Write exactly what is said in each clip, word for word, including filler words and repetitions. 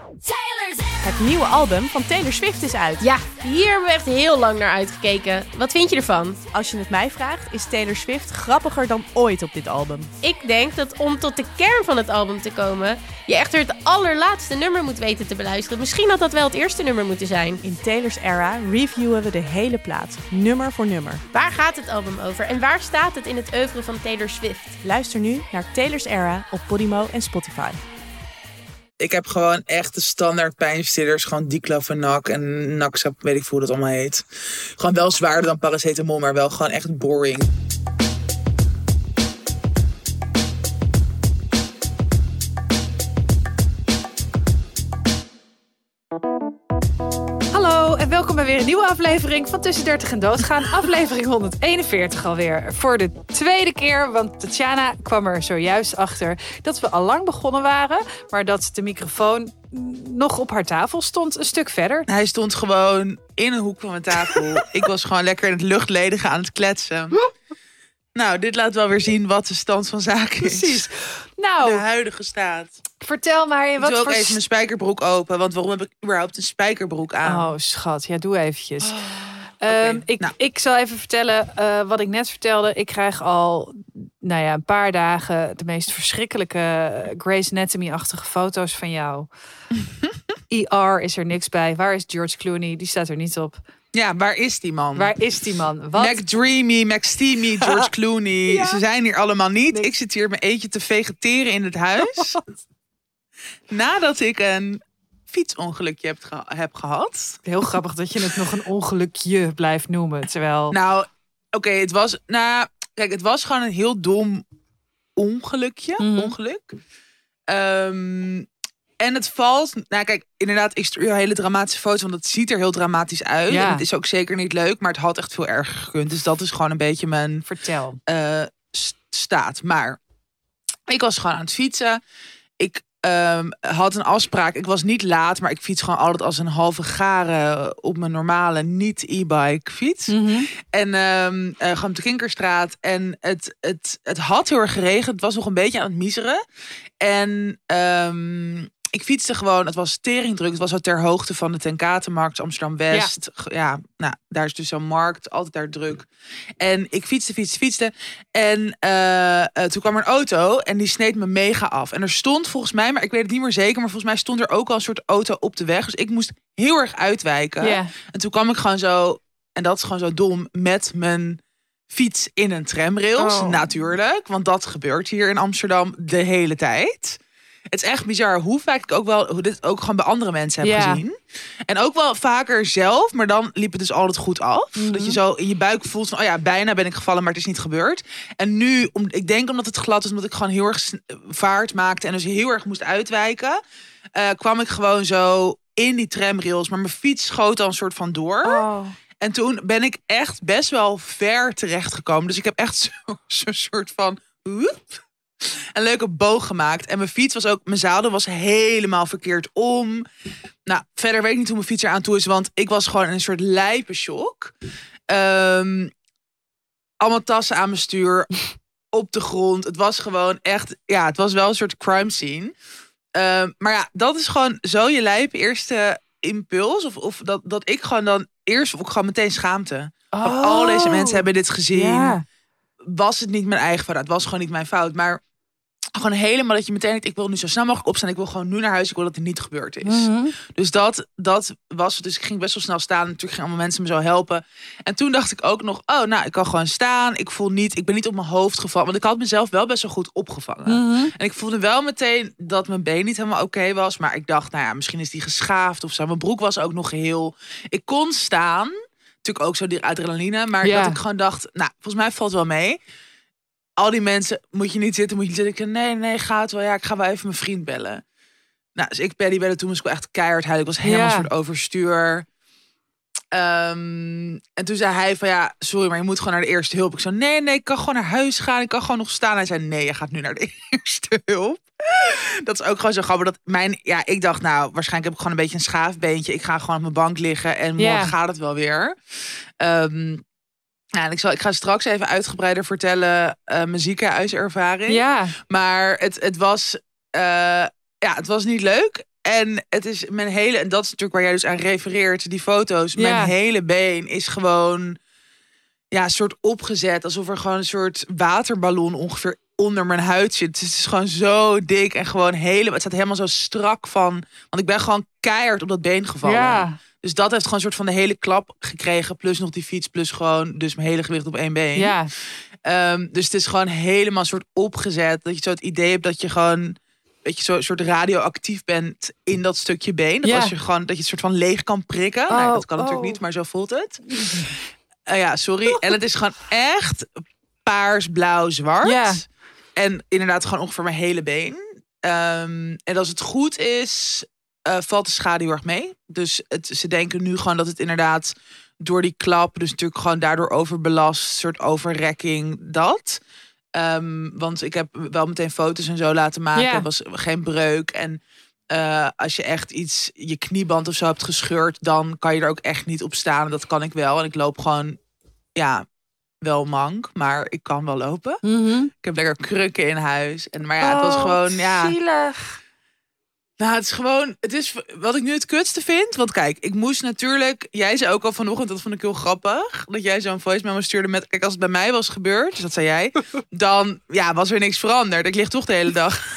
Het nieuwe album van Taylor Swift is uit. Ja, hier hebben we echt heel lang naar uitgekeken. Wat vind je ervan? Als je het mij vraagt, is Taylor Swift grappiger dan ooit op dit album. Ik denk dat om tot de kern van het album te komen, je echt het allerlaatste nummer moet weten te beluisteren. Misschien had dat wel het eerste nummer moeten zijn. In Taylor's Era reviewen we de hele plaat, nummer voor nummer. Waar gaat het album over en waar staat het in het oeuvre van Taylor Swift? Luister nu naar Taylor's Era op Podimo en Spotify. Ik heb gewoon echt de standaard pijnstillers. Gewoon diclofenac en Naxap, weet ik hoe dat allemaal heet. Gewoon wel zwaarder dan paracetamol, maar wel gewoon echt boring. Hallo en welkom bij weer een nieuwe aflevering van Tussen dertig en Doodgaan. Aflevering honderdeenenveertig alweer. Voor de tweede keer, want Tatjana kwam er zojuist achter dat we al lang begonnen waren, maar dat de microfoon nog op haar tafel stond, een stuk verder. Hij stond gewoon in een hoek van mijn tafel. Ik was gewoon lekker in het luchtledige aan het kletsen. Nou, dit laat wel weer zien wat de stand van zaken is. Precies. Nou, de huidige staat. Vertel maar in wat Ik doe ook voor... even mijn spijkerbroek open. Want waarom heb ik überhaupt een spijkerbroek aan? Oh, schat. Ja, doe eventjes. Oh, okay. um, ik, nou. ik zal even vertellen uh, wat ik net vertelde. Ik krijg al nou ja, een paar dagen de meest verschrikkelijke Grey's Anatomy-achtige foto's van jou. E R is er niks bij. Waar is George Clooney? Die staat er niet op. Ja, waar is die man? Waar is die man? Wat? McDreamy, McSteamy, George Clooney. Ja. Ze zijn hier allemaal niet. Nee. Ik zit hier mijn eentje te vegeteren in het huis. Wat? Nadat ik een fietsongelukje heb, ge- heb gehad. Heel grappig dat je het nog een ongelukje blijft noemen. Terwijl... Nou, oké, okay, het was... Nou, kijk, het was gewoon een heel dom ongelukje. Mm-hmm. Ongeluk. Um, En het valt... Nou kijk, inderdaad, ik stuur een hele dramatische foto, want het ziet er heel dramatisch uit. Ja. En het is ook zeker niet leuk, maar het had echt veel erger gekund. Dus dat is gewoon een beetje mijn... Vertel. Uh, st- staat. Maar ik was gewoon aan het fietsen. Ik um, had een afspraak. Ik was niet laat, maar ik fiets gewoon altijd als een halve garen op mijn normale niet-e-bike fiets. Mm-hmm. En um, uh, gewoon op de Kinkerstraat. En het, het, het had heel erg geregend. Het was nog een beetje aan het miseren. En... Um, Ik fietste gewoon, het was teringdruk. Het was al ter hoogte van de Ten Katenmarkt, Amsterdam-West. Ja. ja, nou, daar is dus zo'n markt, altijd daar druk. En ik fietste, fietste, fietste. En uh, uh, toen kwam er een auto en die sneed me mega af. En er stond volgens mij, maar ik weet het niet meer zeker, maar volgens mij stond er ook al een soort auto op de weg. Dus ik moest heel erg uitwijken. Ja. En toen kwam ik gewoon zo, en dat is gewoon zo dom, met mijn fiets in een tramrails. Oh. Natuurlijk, want dat gebeurt hier in Amsterdam de hele tijd. Het is echt bizar hoe vaak ik ook wel, hoe dit ook gewoon bij andere mensen heb ja. gezien. En ook wel vaker zelf, maar dan liep het dus altijd goed af. Mm-hmm. Dat je zo in je buik voelt van, oh ja, bijna ben ik gevallen, maar het is niet gebeurd. En nu, om, ik denk omdat het glad is, omdat ik gewoon heel erg vaart maakte en dus heel erg moest uitwijken, uh, kwam ik gewoon zo in die tramrails, maar mijn fiets schoot dan een soort van door. Oh. En toen ben ik echt best wel ver terechtgekomen. Dus ik heb echt zo'n zo soort van... Woep, een leuke boog gemaakt. En mijn fiets was ook... Mijn zadel was helemaal verkeerd om. Nou, verder weet ik niet hoe mijn fiets er aan toe is. Want ik was gewoon in een soort lijpe shock. Um, allemaal tassen aan mijn stuur. Op de grond. Het was gewoon echt... Ja, het was wel een soort crime scene. Um, maar ja, dat is gewoon zo je lijpe eerste impuls. Of, of dat, dat ik gewoon dan... Eerst of ik gewoon meteen schaamte. Oh. Want al deze mensen hebben dit gezien. Ja. Was het niet mijn eigen fout? Het was gewoon niet mijn fout. Maar gewoon helemaal dat je meteen denkt, ik wil nu zo snel mogelijk opstaan. Ik wil gewoon nu naar huis. Ik wil dat het niet gebeurd is. Mm-hmm. Dus dat, dat was het. Dus ik ging best wel snel staan. Natuurlijk gingen allemaal mensen me zo helpen. En toen dacht ik ook nog, oh, nou, ik kan gewoon staan. Ik voel niet, ik ben niet op mijn hoofd gevallen. Want ik had mezelf wel best wel goed opgevangen. Mm-hmm. En ik voelde wel meteen dat mijn been niet helemaal oké okay was. Maar ik dacht, nou ja, misschien is die geschaafd of zo. Mijn broek was ook nog geheel. Ik kon staan. Natuurlijk ook zo die adrenaline. Maar ja. dat ik gewoon dacht, nou, volgens mij valt het wel mee. Al die mensen, moet je niet zitten, moet je zitten. Ik nee, nee, gaat wel. Ja, ik ga wel even mijn vriend bellen. Nou, dus ik Paddy bellen. Toen was ik wel echt keihard huilen. Ik was helemaal ja. een soort overstuur. Um, en toen zei hij van, ja, sorry, maar je moet gewoon naar de eerste hulp. Ik zei, nee, nee, ik kan gewoon naar huis gaan. Ik kan gewoon nog staan. Hij zei, nee, je gaat nu naar de eerste hulp. Dat is ook gewoon zo grappig. Dat mijn, ja, ik dacht, nou, waarschijnlijk heb ik gewoon een beetje een schaafbeentje. Ik ga gewoon op mijn bank liggen en morgen ja. gaat het wel weer. Um, Ja, en ik, zal, ik ga straks even uitgebreider vertellen uh, mijn ziekenhuiservaring. Ja. Maar het, het, was, uh, ja, het was niet leuk. En het is mijn hele... En dat is natuurlijk waar jij dus aan refereert. Die foto's. Ja. Mijn hele been is gewoon... Ja, een soort opgezet. Alsof er gewoon een soort waterballon ongeveer onder mijn huid zit. Het is gewoon zo dik en gewoon helemaal... Het staat helemaal zo strak van... Want ik ben gewoon keihard op dat been gevallen. Ja. Dus dat heeft gewoon een soort van de hele klap gekregen. Plus nog die fiets. Plus gewoon dus mijn hele gewicht op één been. Ja. Um, dus het is gewoon helemaal een soort opgezet. Dat je zo het idee hebt dat je gewoon... Dat je zo een soort radioactief bent in dat stukje been. Dat, Ja. als je gewoon, dat je het soort van leeg kan prikken. Oh, nou, dat kan natuurlijk oh. niet, maar zo voelt het. Uh, ja, sorry. En het is gewoon echt paars, blauw, zwart. Ja. En inderdaad gewoon ongeveer mijn hele been. Um, en als het goed is, uh, valt de schade heel erg mee. Dus het, ze denken nu gewoon dat het inderdaad door die klap... dus natuurlijk gewoon daardoor overbelast, soort overrekking, dat... Um, want ik heb wel meteen foto's en zo laten maken. Ja. Het was geen breuk. En uh, als je echt iets, je knieband of zo hebt gescheurd... dan kan je er ook echt niet op staan. Dat kan ik wel. En ik loop gewoon, ja, wel mank. Maar ik kan wel lopen. Mm-hmm. Ik heb lekker krukken in huis. En, maar ja, het was Oh, gewoon, ja... zielig. Nou, het is gewoon, het is wat ik nu het kutste vind. Want kijk, ik moest natuurlijk... Jij zei ook al vanochtend, dat vond ik heel grappig... dat jij zo'n voice memo stuurde met... Kijk, als het bij mij was gebeurd, dus dat zei jij... dan ja, was er niks veranderd. Ik lig toch de hele dag...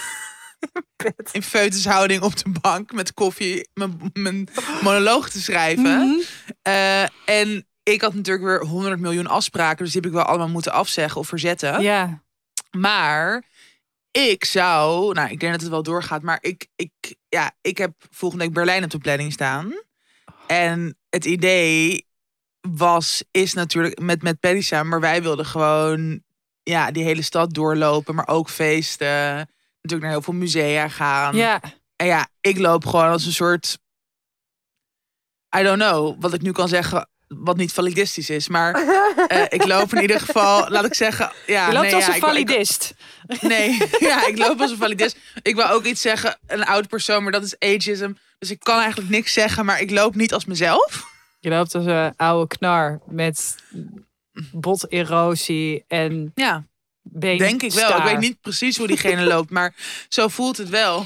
in foetushouding op de bank... met koffie, mijn, mijn monoloog te schrijven. Mm-hmm. Uh, en ik had natuurlijk weer honderd miljoen afspraken... dus die heb ik wel allemaal moeten afzeggen of verzetten. Ja. Maar... Ik zou, nou, ik denk dat het wel doorgaat, maar ik, ik, ja, ik heb volgende week Berlijn op de planning staan. En het idee was, is natuurlijk met, met Paddy samen, maar wij wilden gewoon, ja, die hele stad doorlopen, maar ook feesten. Natuurlijk naar heel veel musea gaan. Ja. En ja, ik loop gewoon als een soort, I don't know, wat ik nu kan zeggen, wat niet validistisch is, maar uh, ik loop in ieder geval, laat ik zeggen, ja, Je loopt nee, als ja, een ik- validist. Ik, nee, ja, ik loop als een validist. Ik wil ook iets zeggen, een oud persoon, maar dat is ageism. Dus ik kan eigenlijk niks zeggen, maar ik loop niet als mezelf. Je loopt als een oude knar met boterosie en Ja, been. denk ik wel. Ik weet niet precies hoe diegene loopt, maar zo voelt het wel.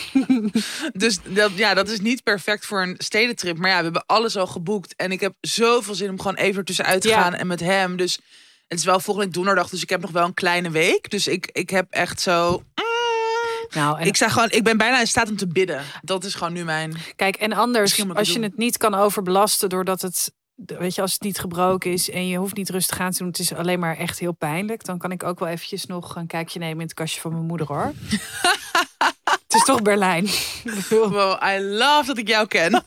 Dus dat, ja, dat is niet perfect voor een stedentrip. Maar ja, we hebben alles al geboekt. En ik heb zoveel zin om gewoon even ertussenuit te Ja. gaan en met hem. Dus het is wel volgende week donderdag, dus ik heb nog wel een kleine week. Dus ik, ik heb echt zo... Nou, en Ik, sta gewoon, ik ben bijna in staat om te bidden. Dat is gewoon nu mijn... kijk, en anders, Misschien moet ik als het je doen. het niet kan overbelasten doordat het, weet je, als het niet gebroken is en je hoeft niet rustig aan te doen, het is alleen maar echt heel pijnlijk, dan kan ik ook wel eventjes nog een kijkje nemen in het kastje van mijn moeder, hoor. Het is toch Berlijn. Ik bedoel, Wow, I love dat ik jou ken.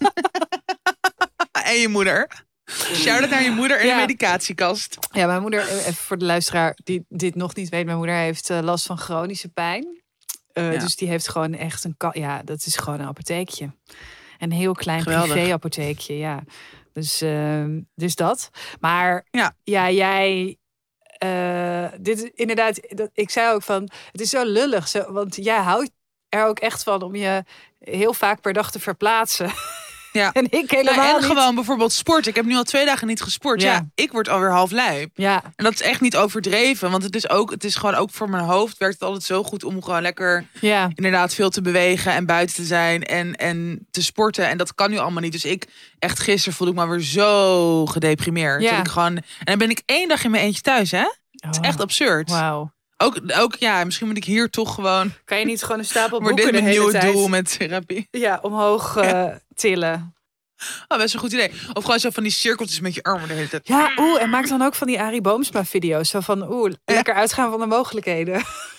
En je moeder. Shout-out naar je moeder in Ja. de medicatiekast. Ja, mijn moeder, even voor de luisteraar die dit nog niet weet, mijn moeder heeft eh, last van chronische pijn. Uh, Ja. Dus die heeft gewoon echt een... ka- Ja, dat is gewoon een apotheekje. Een heel klein Geweldig. privé-apotheekje, ja. Dus, ehm, dus dat. Maar Ja. ja, jij... eh, dit is inderdaad... Dat, ik zei ook van... Het is zo lullig, zo, want jij houdt er ook echt van om je heel vaak per dag te verplaatsen. Ja. En ik helemaal Nou, en niet. gewoon bijvoorbeeld sport. Ik heb nu al twee dagen niet gesport. Ja, Ja. ik word alweer half lijp. Ja, En dat is echt niet overdreven. Want het is ook, het is gewoon ook voor mijn hoofd werkt het altijd zo goed om gewoon lekker ja. inderdaad veel te bewegen en buiten te zijn en, en te sporten. En dat kan nu allemaal niet. Dus ik, echt gisteren voelde ik me weer zo gedeprimeerd. Ja. Dat ik gewoon, en dan ben ik één dag in mijn eentje thuis, hè? Het is echt absurd. Wauw. Ook, ook, ja, misschien moet ik hier toch gewoon... Kan je niet gewoon een stapel Wordt boeken dit de mijn hele nieuwe tijd doel met therapie? ja, omhoog eh, tillen? Oh, best een goed idee. Of gewoon zo van die cirkeltjes met je armen de hele tijd. Ja, oeh, en maak dan ook van die Arie Boomsma video's. Zo van, oeh, lekker uitgaan van de mogelijkheden.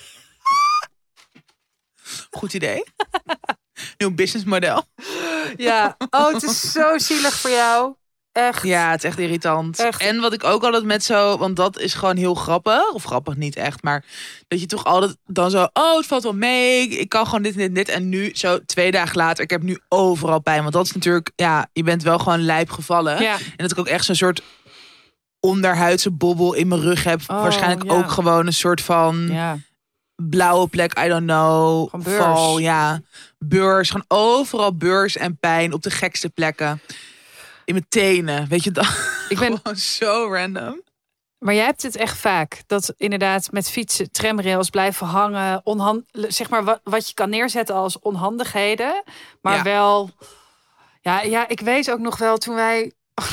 Goed idee. Nieuw businessmodel. Ja, oh, het is zo zielig voor jou. Echt. Ja, het is echt irritant. Echt. En wat ik ook altijd met zo... Want dat is gewoon heel grappig. Of grappig niet echt. Maar dat je toch altijd dan zo... Oh, het valt wel mee. Ik kan gewoon dit en dit en dit. En nu zo twee dagen later... Ik heb nu overal pijn. Want dat is natuurlijk... Ja, je bent wel gewoon lijp gevallen. Ja. En dat ik ook echt zo'n soort onderhuidse bobbel in mijn rug heb. Oh, Waarschijnlijk ja. ook gewoon een soort van... Ja. blauwe plek, I don't know. Gewoon beurs. Val, ja. Beurs, gewoon overal beurs en pijn op de gekste plekken. In mijn tenen, weet je dat? Ik ben, Gewoon zo random. Maar jij hebt het echt vaak. Dat inderdaad met fietsen, tramrails blijven hangen. Onhand, zeg maar wat, wat je kan neerzetten als onhandigheden. Maar Ja. wel... Ja, ja, ik weet ook nog wel toen wij...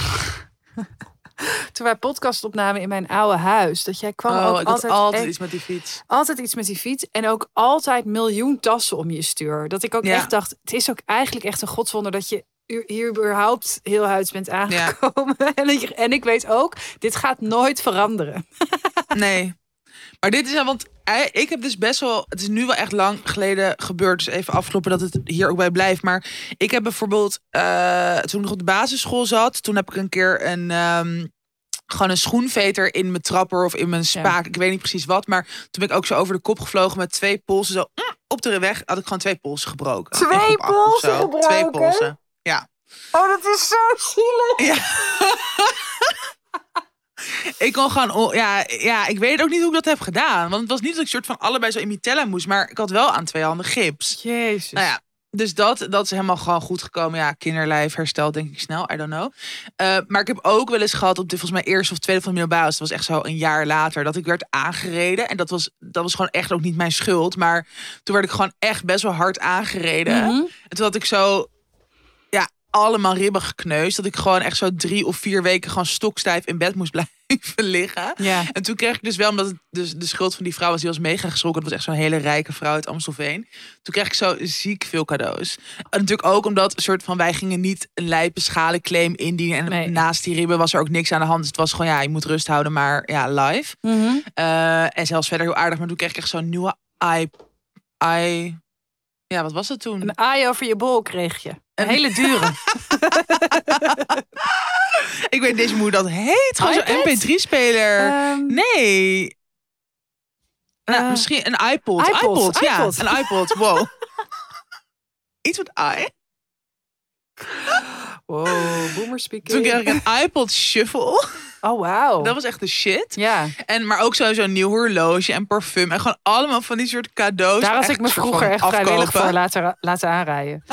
toen wij podcast opnamen in mijn oude huis. Dat jij kwam Oh, ook ik had altijd... altijd echt- iets met die fiets. Altijd iets met die fiets. En ook altijd miljoen tassen om je stuur. Dat ik ook Ja. echt dacht... Het is ook eigenlijk echt een godswonder dat je hier überhaupt heel huids bent aangekomen. En, dat je- en ik weet ook, dit gaat nooit veranderen. Nee. Maar dit is ja, want eh, ik heb dus best wel... Het is nu wel echt lang geleden gebeurd. Dus even afkloppen dat het hier ook bij blijft. Maar ik heb bijvoorbeeld... eh, toen ik nog op de basisschool zat... Toen heb ik een keer een... ehm, gewoon een schoenveter in mijn trapper of in mijn spaak. Ik weet niet precies wat. Maar toen ben ik ook zo over de kop gevlogen met twee polsen. Zo mm, op de weg had ik gewoon twee polsen gebroken. Twee In groep acht of polsen zo. gebroken? Twee polsen. Ja. Oh, dat is zo zielig. Ja. Ik kon gewoon, on- ja, ja, ik weet ook niet hoe ik dat heb gedaan. Want het was niet dat ik soort van allebei zo in mitella moest. Maar ik had wel aan twee handen gips. Jezus. Nou ja, dus dat, dat is helemaal gewoon goed gekomen. Ja, kinderlijf hersteld denk ik snel. I don't know. Uh, maar ik heb ook wel eens gehad op de volgens mij eerste of tweede van de middelbare. Dat was echt zo een jaar later. Dat ik werd aangereden. En dat was, dat was gewoon echt ook niet mijn schuld. Maar toen werd ik gewoon echt best wel hard aangereden. Mhm. En toen had ik zo... Ja, allemaal ribben gekneusd. Dat ik gewoon echt zo drie of vier weken gewoon stokstijf in bed moest blijven liggen. Ja. En toen kreeg ik dus wel, omdat het dus de schuld van die vrouw was, die was mega geschrokken. Het was echt zo'n hele rijke vrouw uit Amstelveen. Toen kreeg ik zo ziek veel cadeaus. En natuurlijk ook omdat een soort van, wij gingen niet een lijpe schalenclaim indienen. En Nee. naast die ribben was er ook niks aan de hand. Dus het was gewoon, ja, je moet rust houden, maar ja, live. Mhm. Uh, en zelfs verder heel aardig. Maar toen kreeg ik echt zo'n nieuwe i... i... Ja, wat was dat toen? Een aai over je bol kreeg je. Een Een- hele dure. Ik weet deze hoe dat heet. Gewoon zo'n iPad? M P drie speler. Ehm, Nee. Nou, Eh, misschien een iPod. iPod, ja. iPod. Een iPod. Wow. Iets met i. wow, boomer speaking. Toen kreeg ik een iPod Shuffle. Oh, wauw. Dat was echt de shit. Ja, En, maar ook sowieso een nieuw horloge en parfum. En gewoon allemaal van die soort cadeaus. daar was Echt ik me een soort vroeger van echt vrijwillig afkopen. voor laten, laten aanrijden.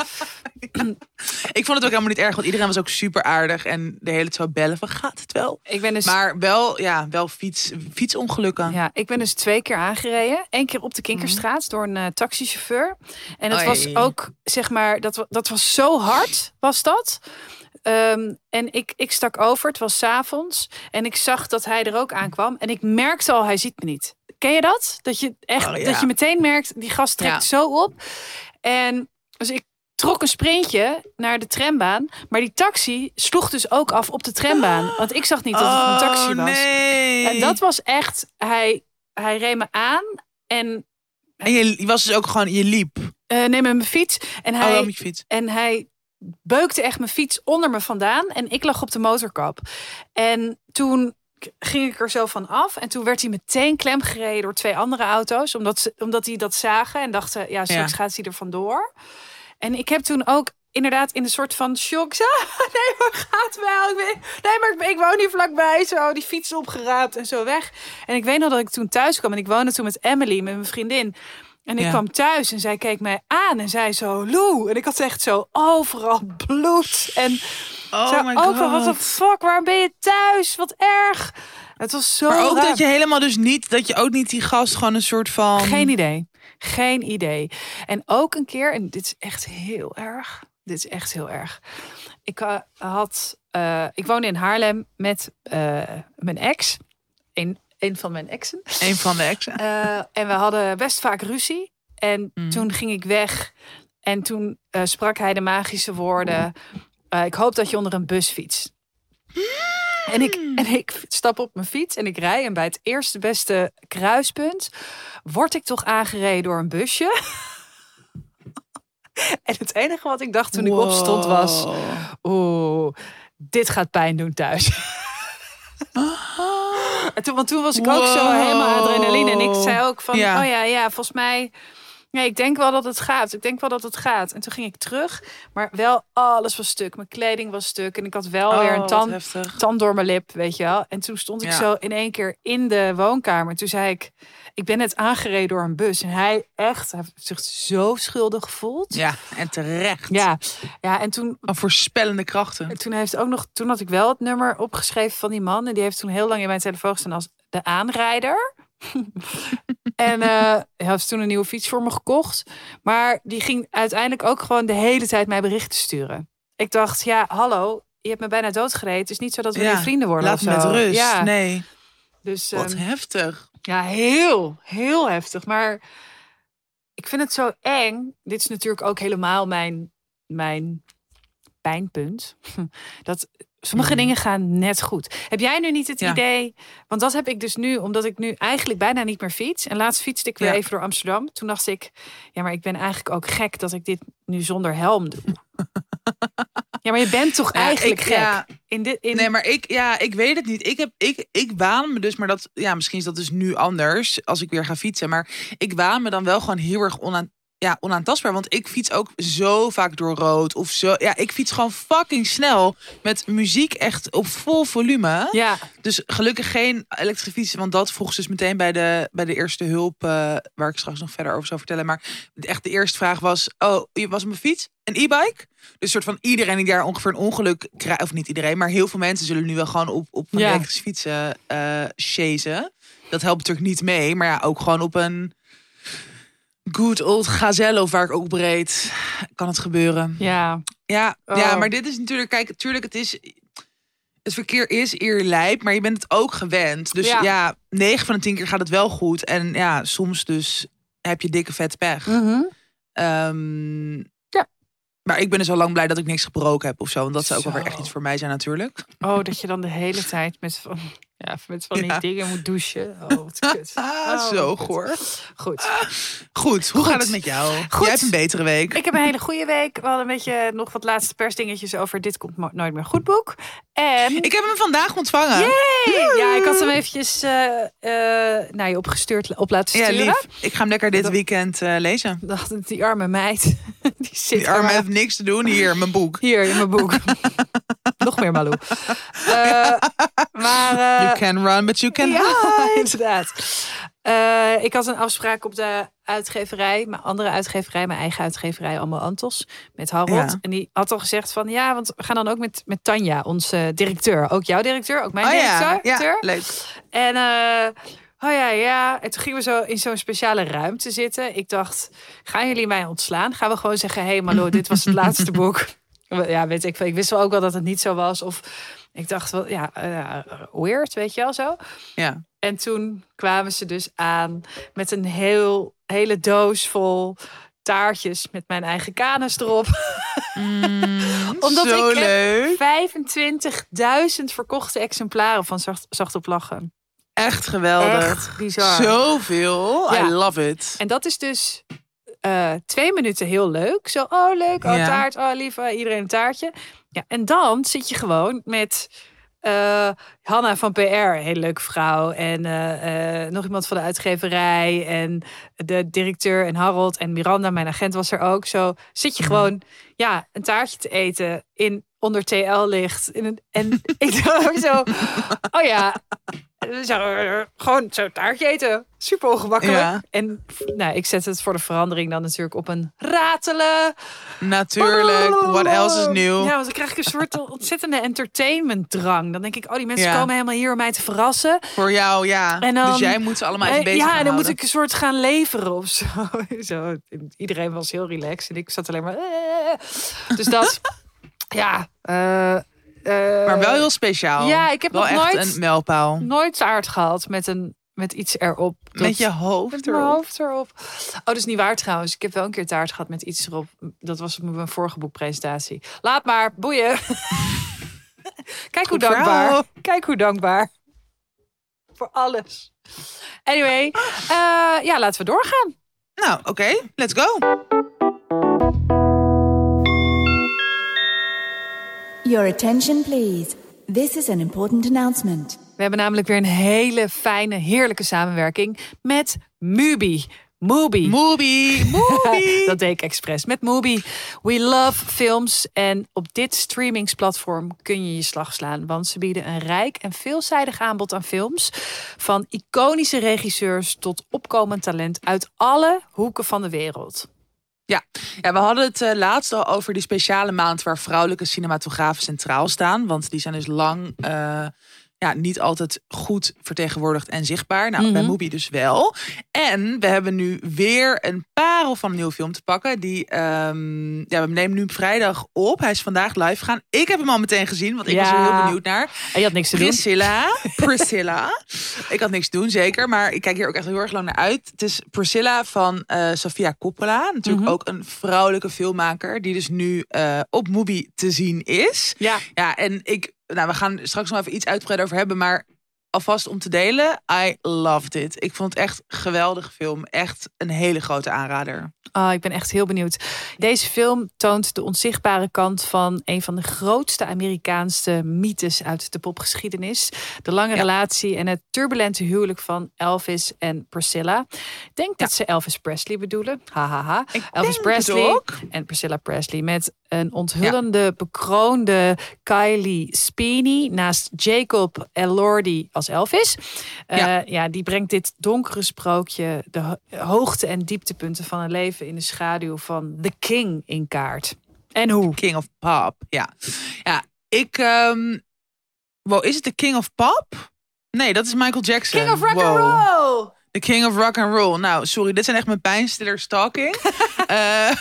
Ik vond het ook helemaal niet erg. Want iedereen was ook super aardig. En de hele tijd zo bellen van, gaat het wel? Ik ben dus, Maar wel, ja, wel fiets, fietsongelukken. ja, ik ben dus twee keer aangereden. Eén keer op de Kinkerstraat door een uh, taxichauffeur. En dat Oei. was ook, zeg maar, dat, wa- dat was zo hard, was dat. Um, en ik, ik stak over, het was 's avonds. En ik zag dat hij er ook aankwam. En ik merkte al, hij ziet me niet. Ken je dat? Dat je echt, Oh, ja. dat je meteen merkt, die gast trekt Ja. zo op. En dus ik trok een sprintje naar de trambaan. Maar die taxi sloeg dus ook af op de trambaan. Want ik zag niet dat het een taxi Oh, was. nee. En dat was echt, hij, hij reed me aan. En En je, je was dus ook gewoon, je liep. uh, neem mijn fiets. En Oh, hij, wel met je fiets. en hij beukte echt mijn fiets onder me vandaan. En ik lag op de motorkap. En toen ging ik er zo van af. En toen werd hij meteen klemgereden door twee andere auto's. Omdat, ze, omdat die dat zagen en dachten, ja, straks Ja. gaat hij er vandoor. En ik heb toen ook inderdaad in een soort van shock. Zo, nee, maar gaat wel. Ik weet, nee, maar ik, ik woon hier vlakbij. Zo, die fiets opgeraapt en zo weg. En ik weet nog dat ik toen thuis kwam. En ik woonde toen met Emily, met mijn vriendin. En ik Ja. kwam thuis en zij keek mij aan en zei zo, Lou. En ik had echt zo overal bloed. En Oh zo my overal, god. what the fuck, waarom ben je thuis? Wat erg. Het was zo Maar ook raar. dat je helemaal dus niet, dat je ook niet die gast gewoon een soort van... Geen idee. Geen idee. En ook een keer, en dit is echt heel erg. Dit is echt heel erg. Ik uh, had, uh, ik woonde in Haarlem met uh, mijn ex. Een, een van mijn exen. Een van de exen. Uh, en we hadden best vaak ruzie. En Mm. toen ging ik weg. En toen uh, sprak hij de magische woorden. Uh, ik hoop dat je onder een bus fietst. En ik, en ik stap op mijn fiets en ik rij. En bij het eerste beste kruispunt word ik toch aangereden door een busje. En het enige wat ik dacht toen ik opstond was... Oeh, dit gaat pijn doen thuis. En toen, want toen was ik ook Wow. zo helemaal adrenaline. En ik zei ook van, Ja. oh ja, ja, volgens mij... Nee, ik denk wel dat het gaat. Ik denk wel dat het gaat. En toen ging ik terug. Maar wel alles was stuk. Mijn kleding was stuk. En ik had wel Oh, weer een wat tand, heftig. tand door mijn lip, weet je wel. En toen stond ik Ja. zo in één keer in de woonkamer. Toen zei ik, ik ben net aangereden door een bus. En hij echt, hij heeft zich zo schuldig gevoeld. Ja, en terecht. Ja, ja en toen, Een voorspellende krachten. toen heeft ook nog, toen had ik wel het nummer opgeschreven van die man. En die heeft toen heel lang in mijn telefoon gestaan als de aanrijder. En uh, hij had toen een nieuwe fiets voor me gekocht. Maar die ging uiteindelijk ook gewoon de hele tijd mij berichten sturen. Ik dacht, ja, hallo, je hebt me bijna doodgereden. Het is niet zo dat we Ja, weer vrienden worden. Laat of me met zo. rust. Ja, Nee, dus wat um, heftig. ja, heel, heel heftig. Maar ik vind het zo eng. Dit is natuurlijk ook helemaal mijn, mijn pijnpunt. Dat sommige Mhm. dingen gaan net goed. Heb jij nu niet het Ja. idee... Want dat heb ik dus nu, omdat ik nu eigenlijk bijna niet meer fiets. En laatst fietste ik weer Ja. even door Amsterdam. Toen dacht ik, ja, maar ik ben eigenlijk ook gek dat ik dit nu zonder helm doe. Ja, maar je bent toch Ja, eigenlijk ik- gek? ja. In dit, in... Nee, maar ik, ja, ik weet het niet. Ik, heb, ik, ik waan me dus, maar dat, ja, misschien is dat dus nu anders als ik weer ga fietsen. Maar ik waan me dan wel gewoon heel erg onaan, ja, onaantastbaar. Want ik fiets ook zo vaak door rood of zo. Ja, ik fiets gewoon fucking snel met muziek echt op vol volume. Ja, Dus gelukkig geen elektrische fiets. Want dat vroeg ze dus meteen bij de, bij de eerste hulp. Uh, waar ik straks nog verder over zou vertellen. Maar echt de eerste vraag was. Oh, je was op mijn fiets? Een e-bike? Dus soort van iedereen die daar ongeveer een ongeluk krijgt. Of niet iedereen. Maar heel veel mensen zullen nu wel gewoon op, op van Ja. die elektrische fietsen uh, chasen. Dat helpt natuurlijk niet mee. Maar ja, ook gewoon op een good old Gazelle. Of waar ik ook op reed. Kan het gebeuren. ja. Ja, Oh. ja, maar dit is natuurlijk, kijk, natuurlijk, het is, het verkeer is eerlijp, maar je bent het ook gewend. Dus Ja. ja, negen van de tien keer gaat het wel goed. En ja, soms dus heb je dikke vet pech. Mhm. Ehm, Ja. Maar ik ben dus al lang blij dat ik niks gebroken heb of zo. Want dat zou ook wel Zo. weer echt iets voor mij zijn natuurlijk. Oh, dat je dan de hele tijd met van, ja, met van die Ja. dingen moet douchen. Oh, wat kut. Ah, Oh, zo wat kut. goor. Goed. Goed, hoe Goed. gaat het met jou? Goed. Jij hebt een betere week. Ik heb een hele goede week. We hadden een beetje nog wat laatste persdingetjes over Dit Komt Mo- Nooit Meer Goed boek. En... Ik heb hem vandaag ontvangen. Yay! Ja, ik had hem eventjes uh, uh, naar je opgestuurd, op laten Ja, sturen. lief. Ik ga hem lekker dit Dat- weekend uh, lezen. Ik dacht, die arme meid. Die zit Die arme maar- heeft niks te doen. Hier, mijn boek. Hier in mijn boek. Nog meer Malou. Uh, maar... Uh, You can run, but you can ja, hide. inderdaad. Uh, ik had een afspraak op de uitgeverij, mijn andere uitgeverij, mijn eigen uitgeverij, allemaal Antos, met Harold. Ja. En die had al gezegd van, ja, want we gaan dan ook met, met Tanja, onze directeur. Ook jouw directeur, ook mijn Oh directeur. ja, ja, leuk. En uh, oh ja, ja. En toen gingen we zo in zo'n speciale ruimte zitten. Ik dacht, gaan jullie mij ontslaan? Gaan we gewoon zeggen, hé hey Malo, dit was het laatste boek. Ja, weet ik veel. Ik wist wel ook wel dat het niet zo was. Of ik dacht wel, ja, uh, weird, weet je wel zo. Ja. En toen kwamen ze dus aan met een heel, hele doos vol taartjes met mijn eigen kanus erop. Mm, Omdat zo ik heb leuk. vijfentwintigduizend verkochte exemplaren van Zacht, Zacht op Lachen. Echt geweldig. Echt bizar. Zoveel. Ja. I love it. En dat is dus uh, twee minuten heel leuk. Zo, oh leuk, oh Ja. taart, oh lief, uh, iedereen een taartje. Ja, en dan zit je gewoon met uh, Hanna van P R, een hele leuke vrouw. En uh, uh, nog iemand van de uitgeverij. En de directeur en Harold en Miranda, mijn agent, was er ook. Zo zit je gewoon ja, een taartje te eten in onder T L-licht. In een, en ik dacht zo, oh ja, zo, uh, gewoon zo'n taartje eten. Super ongemakkelijk. Ja. En nou, ik zet het voor de verandering dan natuurlijk op een ratelen. Natuurlijk. What else is new? Ja, want dan krijg ik een soort ontzettende entertainmentdrang. Dan denk ik, oh, die mensen Ja. komen helemaal hier om mij te verrassen. Voor jou, ja. En dan- dus jij moet ze allemaal even Eh, bezig ja, gaan en dan moet houden. ik een soort gaan leveren of zo. zo. Iedereen was heel relaxed en ik zat alleen maar... eh. Dus dat, ja... eh, eh, Maar wel heel speciaal. Ja, ik heb wel nog echt nooit- een mijlpaal. nooit taart gehad met, een, met iets erop. Dat- Met je hoofd Met mijn erop. hoofd erop. Oh, dat is niet waar trouwens. Ik heb wel een keer taart gehad met iets erop. Dat was op mijn vorige boekpresentatie. Laat maar, boeien. Kijk hoe Goed dankbaar. verhaal. Kijk hoe dankbaar. Voor alles. Anyway, uh, ja, laten we doorgaan. Nou, oké. Okay. Let's go. Your attention, please. This is an important announcement. We hebben namelijk weer een hele fijne, heerlijke samenwerking met Mubi. Mubi. Mubi, Mubi. Dat deed ik expres met Mubi. We love films. En op dit streamingsplatform kun je je slag slaan. Want ze bieden een rijk en veelzijdig aanbod aan films. Van iconische regisseurs tot opkomend talent uit alle hoeken van de wereld. Ja. ja, we hadden het uh, laatst al over die speciale maand waar vrouwelijke cinematografen centraal staan. Want die zijn dus lang uh, ja, niet altijd goed vertegenwoordigd en zichtbaar. Nou, mm-hmm. bij Mubi dus wel. En we hebben nu weer een parel van een nieuwe film te pakken. Die, um, ja, we nemen nu vrijdag op. Hij is vandaag live gegaan. Ik heb hem al meteen gezien, want ik ja. was er heel benieuwd naar. En je had niks te Priscilla. doen. Priscilla. Ik had niks te doen, zeker. Maar ik kijk hier ook echt heel erg lang naar uit. Het is Priscilla van uh, Sofia Coppola. Natuurlijk mm-hmm. ook een vrouwelijke filmmaker. Die dus nu uh, op Mubi te zien is. Ja. Ja, en ik... Nou, we gaan straks nog even iets uitgebreider over hebben. Maar alvast om te delen. I loved it. Ik vond het echt een geweldige film. Echt een hele grote aanrader. Oh, ik ben echt heel benieuwd. Deze film toont de onzichtbare kant van een van de grootste Amerikaanse mythes uit de popgeschiedenis. De lange ja. relatie en het turbulente huwelijk van Elvis en Priscilla. Ik denk ja. dat ze Elvis Presley bedoelen. Hahaha. Ha, ha. Elvis Presley ook. En Priscilla Presley met een onthullende, ja. bekroonde Kylie Spiney naast Jacob Elordi als Elvis. Uh, ja. ja, die brengt dit donkere sprookje, de ho- hoogte- en dieptepunten van een leven in de schaduw van The King in kaart. En hoe? King of Pop, ja. Ja, ik... Um... Wow, is het de King of Pop? Nee, dat is Michael Jackson. King of Rock wow. and Roll! The King of Rock and Roll. Nou, sorry, dit zijn echt mijn pijnstillers talking. uh,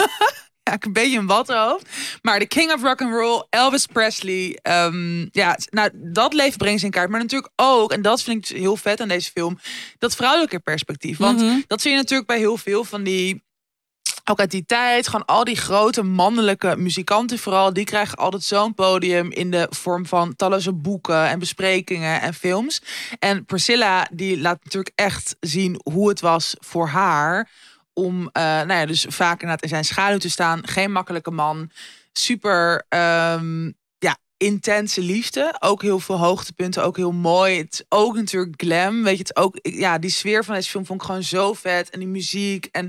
ja, ik een beetje een wattenhoofd. Maar de King of Rock and Roll, Elvis Presley. Um, ja, nou, dat leven brengt ze in kaart. Maar natuurlijk ook, en dat vind ik heel vet aan deze film, dat vrouwelijke perspectief. Want mm-hmm. dat zie je natuurlijk bij heel veel van die... Ook uit die tijd, gewoon al die grote mannelijke muzikanten vooral, die krijgen altijd zo'n podium in de vorm van talloze boeken en besprekingen en films. En Priscilla, die laat natuurlijk echt zien hoe het was voor haar om, uh, nou ja, dus vaak inderdaad in zijn schaduw te staan. Geen makkelijke man. Super, um, ja, intense liefde. Ook heel veel hoogtepunten, ook heel mooi. Het is ook natuurlijk glam, weet je, het ook, ja, die sfeer van deze film vond ik gewoon zo vet. En die muziek en...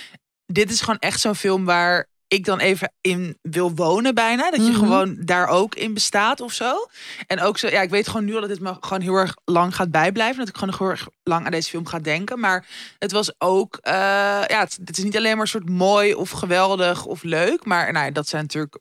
Dit is gewoon echt zo'n film waar ik dan even in wil wonen bijna. Dat je mm-hmm. gewoon daar ook in bestaat of zo. En ook zo, ja, ik weet gewoon nu al dat dit me gewoon heel erg lang gaat bijblijven. Dat ik gewoon heel erg lang aan deze film ga denken. Maar het was ook, uh, ja, het, het is niet alleen maar een soort mooi of geweldig of leuk. Maar nou, dat zijn natuurlijk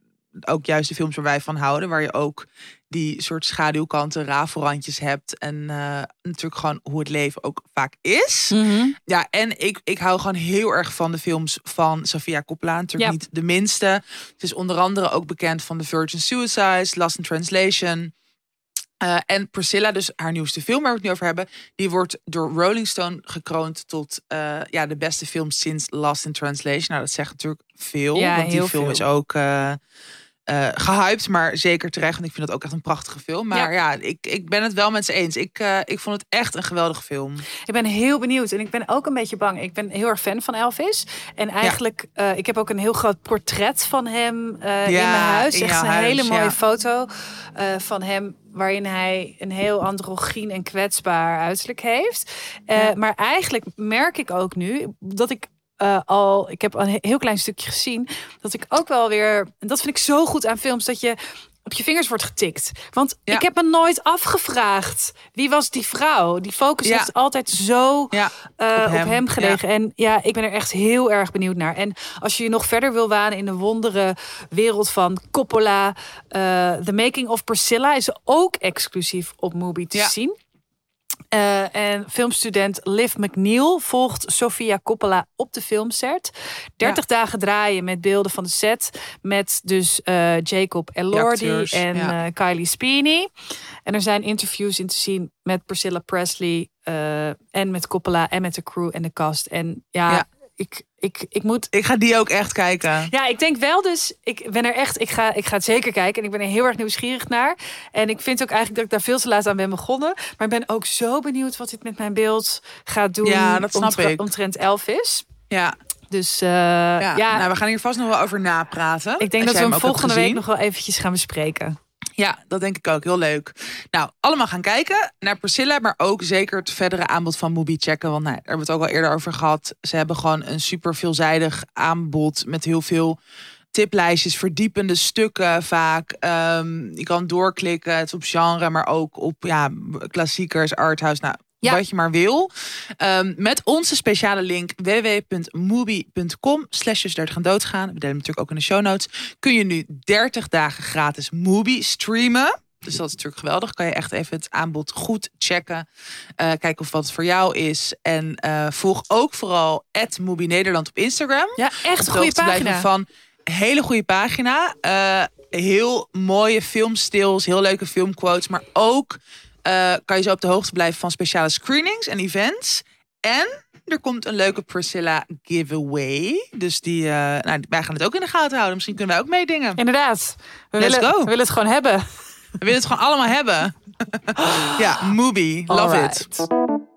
ook juist de films waar wij van houden. Waar je ook die soort schaduwkanten, rafelrandjes hebt. En uh, natuurlijk gewoon hoe het leven ook vaak is. Mm-hmm. Ja, en ik, ik hou gewoon heel erg van de films van Sofia Coppola. Natuurlijk ja. niet de minste. Ze is onder andere ook bekend van The Virgin Suicides, Lost in Translation. Uh, en Priscilla, dus haar nieuwste film waar we het nu over hebben, die wordt door Rolling Stone gekroond tot uh, ja, de beste film sinds Lost in Translation. Nou, dat zegt natuurlijk veel. Ja, want die heel film veel. is ook... Uh, Uh, gehyped, maar zeker terecht. Want ik vind dat ook echt een prachtige film. Maar ja, ja ik, ik ben het wel met ze eens. Ik, uh, ik vond het echt een geweldige film. Ik ben heel benieuwd. En ik ben ook een beetje bang. Ik ben heel erg fan van Elvis. En eigenlijk, ja. uh, ik heb ook een heel groot portret van hem uh, ja, in mijn huis. Echt een huis, hele mooie ja. foto uh, van hem, waarin hij een heel androgyn en kwetsbaar uiterlijk heeft. Uh, ja. Maar eigenlijk merk ik ook nu dat ik Uh, al, ik heb een heel klein stukje gezien, dat ik ook wel weer, en dat vind ik zo goed aan films, dat je op je vingers wordt getikt. Want ja. ik heb me nooit afgevraagd, wie was die vrouw? Die focus ja. heeft altijd zo ja. uh, op, hem. op hem gelegen. Ja. En ja, ik ben er echt heel erg benieuwd naar. En als je je nog verder wil wanen in de wondere wereld van Coppola, uh, The Making of Priscilla is ook exclusief op Mubi te ja. zien. Uh, en filmstudent Liv McNeil volgt Sofia Coppola op de filmset. dertig ja. dagen draaien met beelden van de set. Met dus uh, Jacob Elordi en ja. uh, Kylie Spiney. En er zijn interviews in te zien met Priscilla Presley. Uh, en met Coppola en met de crew en de cast. En ja, ja. Ik, ik, ik moet... Ik ga die ook echt kijken. Ja, ik denk wel dus... Ik ben er echt... Ik ga, ik ga het zeker kijken. En ik ben er heel erg nieuwsgierig naar. En ik vind ook eigenlijk dat ik daar veel te laat aan ben begonnen. Maar ik ben ook zo benieuwd wat dit met mijn beeld gaat doen. Ja, dat snap omtre- ik. Omtrent Elvis. Ja. Dus uh, ja, ja. Nou, we gaan hier vast nog wel over napraten. Ik denk dat we hem volgende week nog wel eventjes gaan bespreken. Ja, dat denk ik ook. Heel leuk. Nou, allemaal gaan kijken naar Priscilla, maar ook zeker het verdere aanbod van Mubi checken. Want nou, daar hebben we het ook al eerder over gehad. Ze hebben gewoon een super veelzijdig aanbod met heel veel tiplijstjes, verdiepende stukken vaak. Um, je kan doorklikken, het is op genre, maar ook op ja, klassiekers, arthouse, nou, ja. wat je maar wil. Um, met onze speciale link w w w punt mubi punt com slash dertig gaan doodgaan. We delen hem natuurlijk ook in de show notes. Kun je nu dertig dagen gratis Mubi streamen. Dus dat is natuurlijk geweldig. Kan je echt even het aanbod goed checken. Uh, kijken of wat het voor jou is. En uh, volg ook vooral at Mubi Nederland op Instagram. Ja, echt een goede pagina. Van hele goede pagina. Uh, heel mooie filmstils, heel leuke filmquotes. Maar ook uh, kan je zo op de hoogte blijven van speciale screenings en events. En er komt een leuke Priscilla giveaway. Dus die, uh, nou, wij gaan het ook in de gaten houden. Misschien kunnen wij ook meedingen. Inderdaad. We Let's willen, go. we willen het gewoon hebben. We willen het gewoon allemaal hebben. Ja, Mubi. Love Alright. it.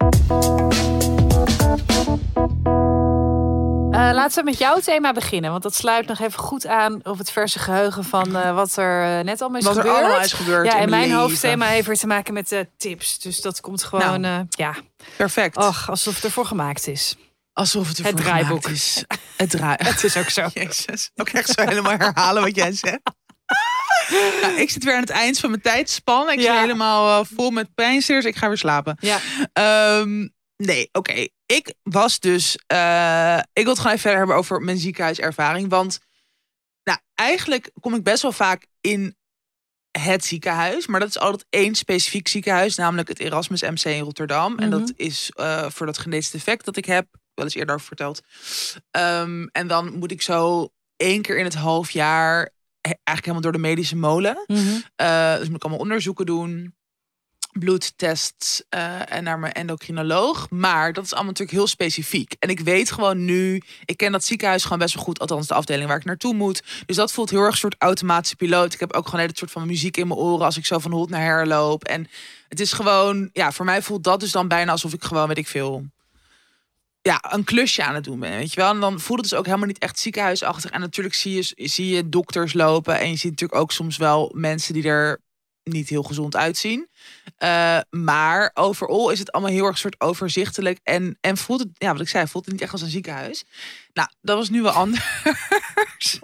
Uh, laten we met jouw thema beginnen. Want dat sluit nog even goed aan op het verse geheugen van uh, wat er uh, net allemaal is Wat gebeurd. er allemaal is gebeurd Ja, in en mijn leven. hoofdthema heeft weer te maken met uh, tips. Dus dat komt gewoon, Nou, uh, ja, Perfect. och, alsof het ervoor gemaakt is. Alsof het, Het ervoor draaiboek. gemaakt is. Het draaiboek. Het is ook zo. Jezus. Ook echt zo helemaal herhalen wat jij zegt. Nou, ik zit weer aan het eind van mijn tijdspan. Ik Ja. zit helemaal uh, vol met pijnstillers. Ik ga weer slapen. Ja. Um, nee, oké. Okay. Ik was dus... Uh, ik wil het gewoon even verder hebben over mijn ziekenhuiservaring. Want nou, eigenlijk kom ik best wel vaak in het ziekenhuis. Maar dat is altijd één specifiek ziekenhuis. Namelijk het Erasmus M C in Rotterdam. Mm-hmm. En dat is uh, voor dat genetische defect dat ik heb. Wel eens eerder over verteld. Um, en dan moet ik zo één keer in het half jaar eigenlijk helemaal door de medische molen. Mm-hmm. Uh, dus moet ik allemaal onderzoeken doen. Bloedtests uh, en naar mijn endocrinoloog. Maar dat is allemaal natuurlijk heel specifiek. En ik weet gewoon nu, ik ken dat ziekenhuis gewoon best wel goed. Althans de afdeling waar ik naartoe moet. Dus dat voelt heel erg een soort automatische piloot. Ik heb ook gewoon een soort van muziek in mijn oren als ik zo van hot naar her loop. En het is gewoon, ja, voor mij voelt dat dus dan bijna alsof ik gewoon, weet ik veel, ja, een klusje aan het doen ben, weet je wel. En dan voelt het dus ook helemaal niet echt ziekenhuisachtig. En natuurlijk zie je, zie je dokters lopen. En je ziet natuurlijk ook soms wel mensen die er niet heel gezond uitzien. Uh, maar overal is het allemaal heel erg soort overzichtelijk. En, en voelt het, ja, wat ik zei, voelt het niet echt als een ziekenhuis. Nou, dat was nu wel anders.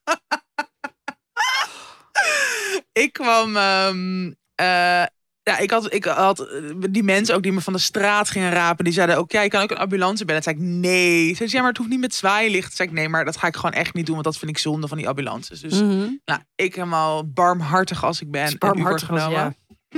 Ik kwam... Um, uh, Ja, ik had, ik had die mensen ook die me van de straat gingen rapen. Die zeiden ook, ja, je kan ook een ambulance bellen. Toen zei ik, nee. Ze zei, ja, maar het hoeft niet met zwaailicht. Toen zei ik, nee, maar dat ga ik gewoon echt niet doen. Want dat vind ik zonde van die ambulances. Dus mm-hmm. nou, ik helemaal barmhartig als ik ben. Barmhartig als, ja.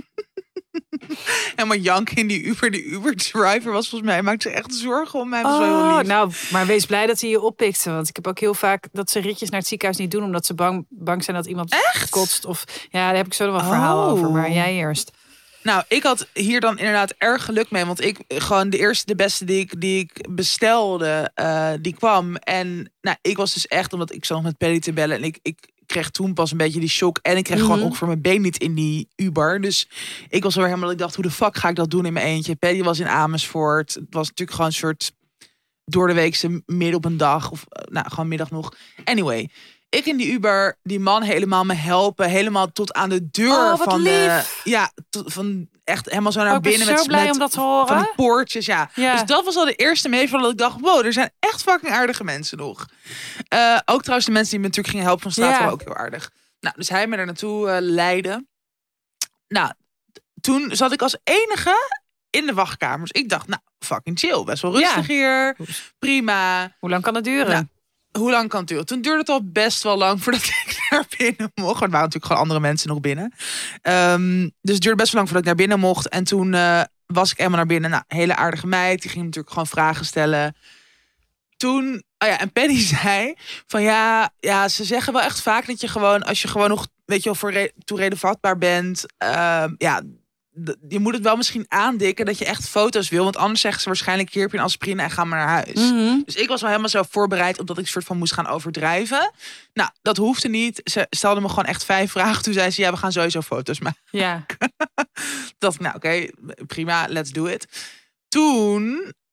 Helemaal jank in die Uber. Die Uber-driver was volgens mij, maakte zich echt zorgen om mij. Was oh, wel heel lief. Nou, maar wees blij dat hij je oppikte. Want ik heb ook heel vaak dat ze ritjes naar het ziekenhuis niet doen. Omdat ze bang, bang zijn dat iemand echt? kotst. Of, ja, daar heb ik zo nog wel een oh. verhaal over. Maar jij eerst. Nou, ik had hier dan inderdaad erg geluk mee. Want ik gewoon de eerste, de beste die ik, die ik bestelde, uh, die kwam. En nou, ik was dus echt, omdat ik zo nog met Paddy te bellen. En ik, ik kreeg toen pas een beetje die shock. En ik kreeg mm-hmm. gewoon ongeveer mijn been niet in die Uber. Dus ik was weer helemaal dat ik dacht, hoe de fuck ga ik dat doen in mijn eentje? Paddy was in Amersfoort. Het was natuurlijk gewoon een soort door de weekse midden op een dag. Of nou, gewoon middag nog. Anyway. Ik in die Uber, die man helemaal me helpen. Helemaal tot aan de deur oh, wat van lief. de. Ja, tot, van echt helemaal zo naar oh, binnen. Ik ben zo met, blij met, om dat te horen. Van die poortjes, ja. ja. Dus dat was al de eerste meevallen dat ik dacht, wow, er zijn echt fucking aardige mensen nog. Uh, ook trouwens de mensen die me natuurlijk gingen helpen van straat ja. waren ook heel aardig. Nou, dus hij me er naartoe uh, leidde. Nou, toen zat ik als enige in de wachtkamers. Ik dacht, nou, fucking chill. Best wel rustig ja. hier. Prima. Hoe lang kan het duren? Nou, hoe lang kan het duren? Toen duurde het al best wel lang voordat ik naar binnen mocht. Er waren natuurlijk gewoon andere mensen nog binnen. Um, dus het duurde best wel lang voordat ik naar binnen mocht. En toen uh, was ik helemaal naar binnen. Nou, hele aardige meid. Die ging natuurlijk gewoon vragen stellen. Toen, oh ja, en Paddy zei van ja, ja, ze zeggen wel echt vaak dat je gewoon, als je gewoon nog, weet je wel, voor re- toereden vatbaar bent. Uh, ja, je moet het wel misschien aandikken dat je echt foto's wil. Want anders zeggen ze waarschijnlijk, hier heb je een aspirine en ga maar naar huis. Mm-hmm. Dus ik was wel helemaal zo voorbereid op dat ik soort van moest gaan overdrijven. Nou, dat hoefde niet. Ze stelde me gewoon echt vijf vragen. Toen zei ze, ja, we gaan sowieso foto's maken. Ja. dacht ik, nou oké, okay, prima, let's do it. Toen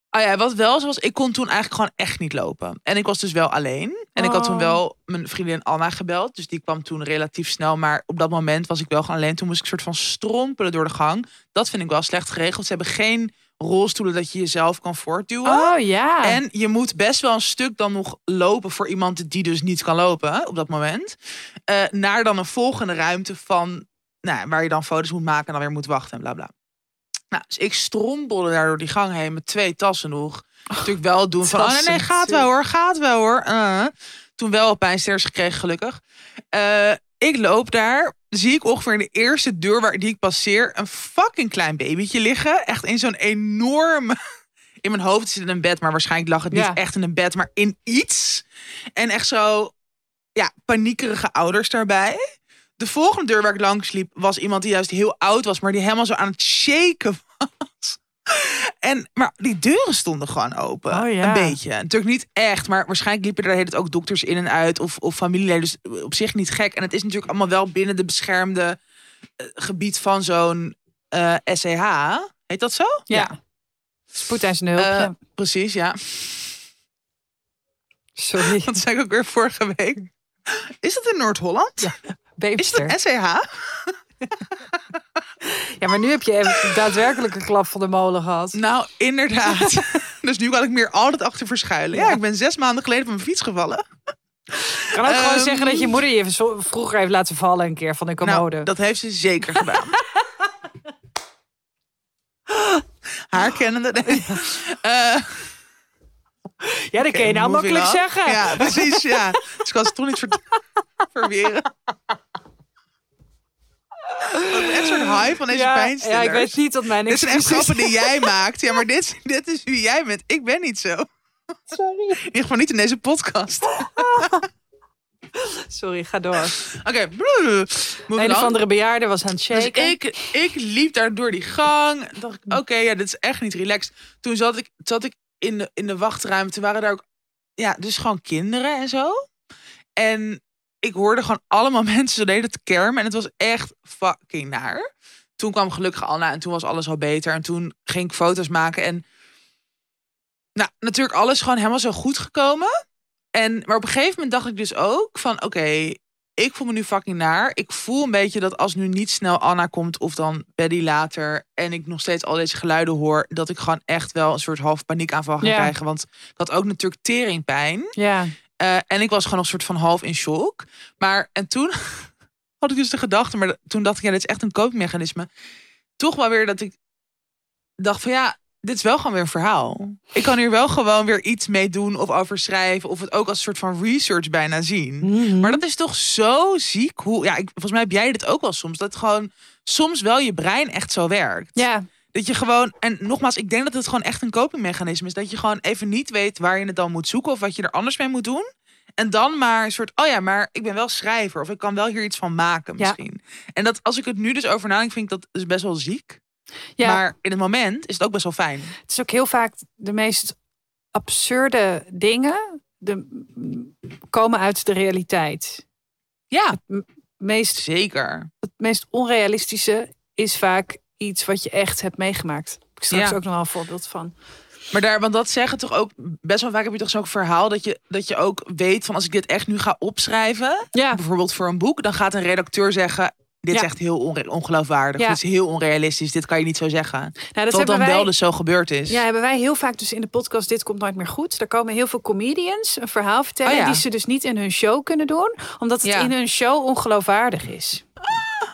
Oh ja, wat wel zo was, ik kon toen eigenlijk gewoon echt niet lopen. En ik was dus wel alleen. En ik had toen wel mijn vriendin Anna gebeld. Dus die kwam toen relatief snel. Maar op dat moment was ik wel gewoon alleen. Toen moest ik soort van strompelen door de gang. Dat vind ik wel slecht geregeld. Ze hebben geen rolstoelen dat je jezelf kan voortduwen. Oh ja. En je moet best wel een stuk dan nog lopen voor iemand die dus niet kan lopen hè, op dat moment. Uh, naar dan een volgende ruimte van, nou, waar je dan foto's moet maken en dan weer moet wachten en bla bla. Nou, dus ik strompelde daar door die gang heen met twee tassen nog. Oh, natuurlijk wel doen van, oh nee, nee, gaat wel hoor, gaat wel hoor. Uh, toen wel pijnstillers gekregen, gelukkig. Uh, ik loop daar, zie ik ongeveer in de eerste deur waar die ik passeer een fucking klein babytje liggen. Echt in zo'n enorme... In mijn hoofd zit in een bed, maar waarschijnlijk lag het niet ja. echt in een bed, maar in iets. En echt zo, ja, paniekerige ouders daarbij. De volgende deur waar ik langs liep was iemand die juist heel oud was, maar die helemaal zo aan het shaken was. En, maar die deuren stonden gewoon open. Oh, ja. Een beetje. Natuurlijk niet echt, maar waarschijnlijk liepen er heet het ook dokters in en uit of, of familieleden. Dus op zich niet gek. En het is natuurlijk allemaal wel binnen de beschermde uh, gebied van zo'n uh, S C H. Heet dat zo? Ja. ja. Spoedeisende hulp. Uh, ja. Precies, ja. Sorry. Dat zei ik ook weer vorige week. Is dat in Noord-Holland? Ja. Is dat S C H? Ja, maar nu heb je even daadwerkelijk een klap van de molen gehad. Nou, inderdaad. Dus nu kan ik meer altijd achter verschuilen. Ja, ja ik ben zes maanden geleden van mijn fiets gevallen. Ik kan ook um, gewoon zeggen dat je moeder je vroeger heeft laten vallen een keer van de commode. Nou, dat heeft ze zeker gedaan. Haar kennende. Nee. Uh, ja, dat kan je nou makkelijk on. zeggen. Ja, precies. Ja. Dus ik kan ze toch niet ver- verweren. Echt een soort high van deze ja, pijnstillers. Ja, ik weet niet wat mijn excuses. Dit zijn echt grappen die jij maakt. Ja, maar dit, dit is wie jij bent. Ik ben niet zo. Sorry. In ieder geval niet in deze podcast. Sorry, ga door. Oké. Okay. Een of andere bejaarde was aan het shaken. Dus ik, ik liep daar door die gang. Dacht ik, oké, okay, ja, dit is echt niet relaxed. Toen zat ik, zat ik in, de, in de wachtruimte. Waren daar ook, ja, dus gewoon kinderen en zo. En ik hoorde gewoon allemaal mensen zo deden te kermen. En het was echt fucking naar. Toen kwam gelukkig Anna en toen was alles al beter. En toen ging ik foto's maken. En nou, natuurlijk alles gewoon helemaal zo goed gekomen. En, maar op een gegeven moment dacht ik dus ook van... Oké, okay, ik voel me nu fucking naar. Ik voel een beetje dat als nu niet snel Anna komt... of dan Betty later... en ik nog steeds al deze geluiden hoor... dat ik gewoon echt wel een soort half paniekaanval ga ja. krijgen. Want ik had ook natuurlijk teringpijn. Ja. Uh, en ik was gewoon nog een soort van half in shock. Maar en toen had ik dus de gedachte... maar toen dacht ik, ja, dit is echt een copingmechanisme. Toch wel weer dat ik dacht van ja... dit is wel gewoon weer een verhaal. Ik kan hier wel gewoon weer iets mee doen of over schrijven... of het ook als een soort van research bijna zien. Mm-hmm. Maar dat is toch zo ziek. Hoe, ja, ik, volgens mij heb jij dit ook wel soms. Dat gewoon soms wel je brein echt zo werkt. Ja. Dat je gewoon... En nogmaals, ik denk dat het gewoon echt een copingmechanisme is. Dat je gewoon even niet weet waar je het dan moet zoeken... of wat je er anders mee moet doen. En dan maar een soort... oh ja, maar ik ben wel schrijver... of ik kan wel hier iets van maken misschien. Ja. En dat als ik het nu dus over nadenk... vind ik dat dus best wel ziek. Ja. Maar in het moment is het ook best wel fijn. Het is ook heel vaak de meest absurde dingen... De, komen uit de realiteit. Ja, het meest, zeker. Het meest onrealistische is vaak iets wat je echt hebt meegemaakt. Daar heb ik straks ja. ook nog wel een voorbeeld van. Maar daar, want dat zeggen toch ook... best wel vaak heb je toch zo'n verhaal... dat je, dat je ook weet van als ik dit echt nu ga opschrijven... Ja. bijvoorbeeld voor een boek... dan gaat een redacteur zeggen... dit ja. is echt heel onre- ongeloofwaardig. Ja. Dit is heel onrealistisch. Dit kan je niet zo zeggen. Nou, dat Tot dan wij, wel dus zo gebeurd is. Ja, hebben wij heel vaak dus in de podcast... Dit komt nooit meer goed. Daar komen heel veel comedians een verhaal vertellen... Oh ja. die ze dus niet in hun show kunnen doen. Omdat het ja. in hun show ongeloofwaardig is. Ah,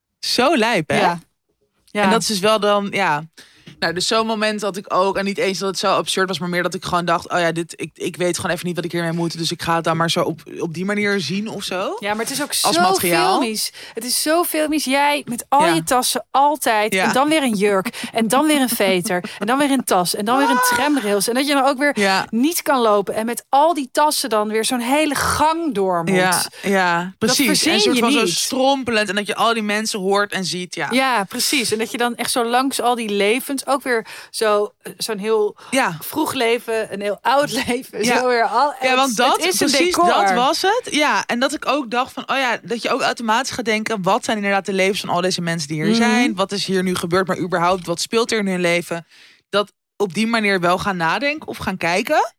zo lijp, hè? Ja. Ja. En dat is dus wel dan... ja. Nou, dus zo'n moment had ik ook... en niet eens dat het zo absurd was... maar meer dat ik gewoon dacht... oh ja, dit, ik, ik weet gewoon even niet wat ik hiermee moet... dus ik ga het dan maar zo op, op die manier zien of zo. Ja, maar het is ook als zo materiaal. filmisch. Het is zo filmisch. Jij met al ja. je tassen altijd... Ja. en dan weer een jurk... en dan weer een veter... en dan weer een tas... en dan weer een tramrails... en dat je dan ook weer ja. niet kan lopen... en met al die tassen dan weer zo'n hele gang door moet. Ja, ja precies. En een soort van niet. zo strompelend... en dat je al die mensen hoort en ziet. Ja. ja, precies. En dat je dan echt zo langs al die levens... ook weer zo, zo'n heel ja. vroeg leven, een heel oud leven. Ja, zo weer al, ja want dat, het is precies, een decor. Dat was het. Ja, en dat ik ook dacht van, oh ja, dat je ook automatisch gaat denken... wat zijn inderdaad de levens van al deze mensen die hier mm-hmm. zijn? Wat is hier nu gebeurd, maar überhaupt, wat speelt er in hun leven? Dat op die manier wel gaan nadenken of gaan kijken.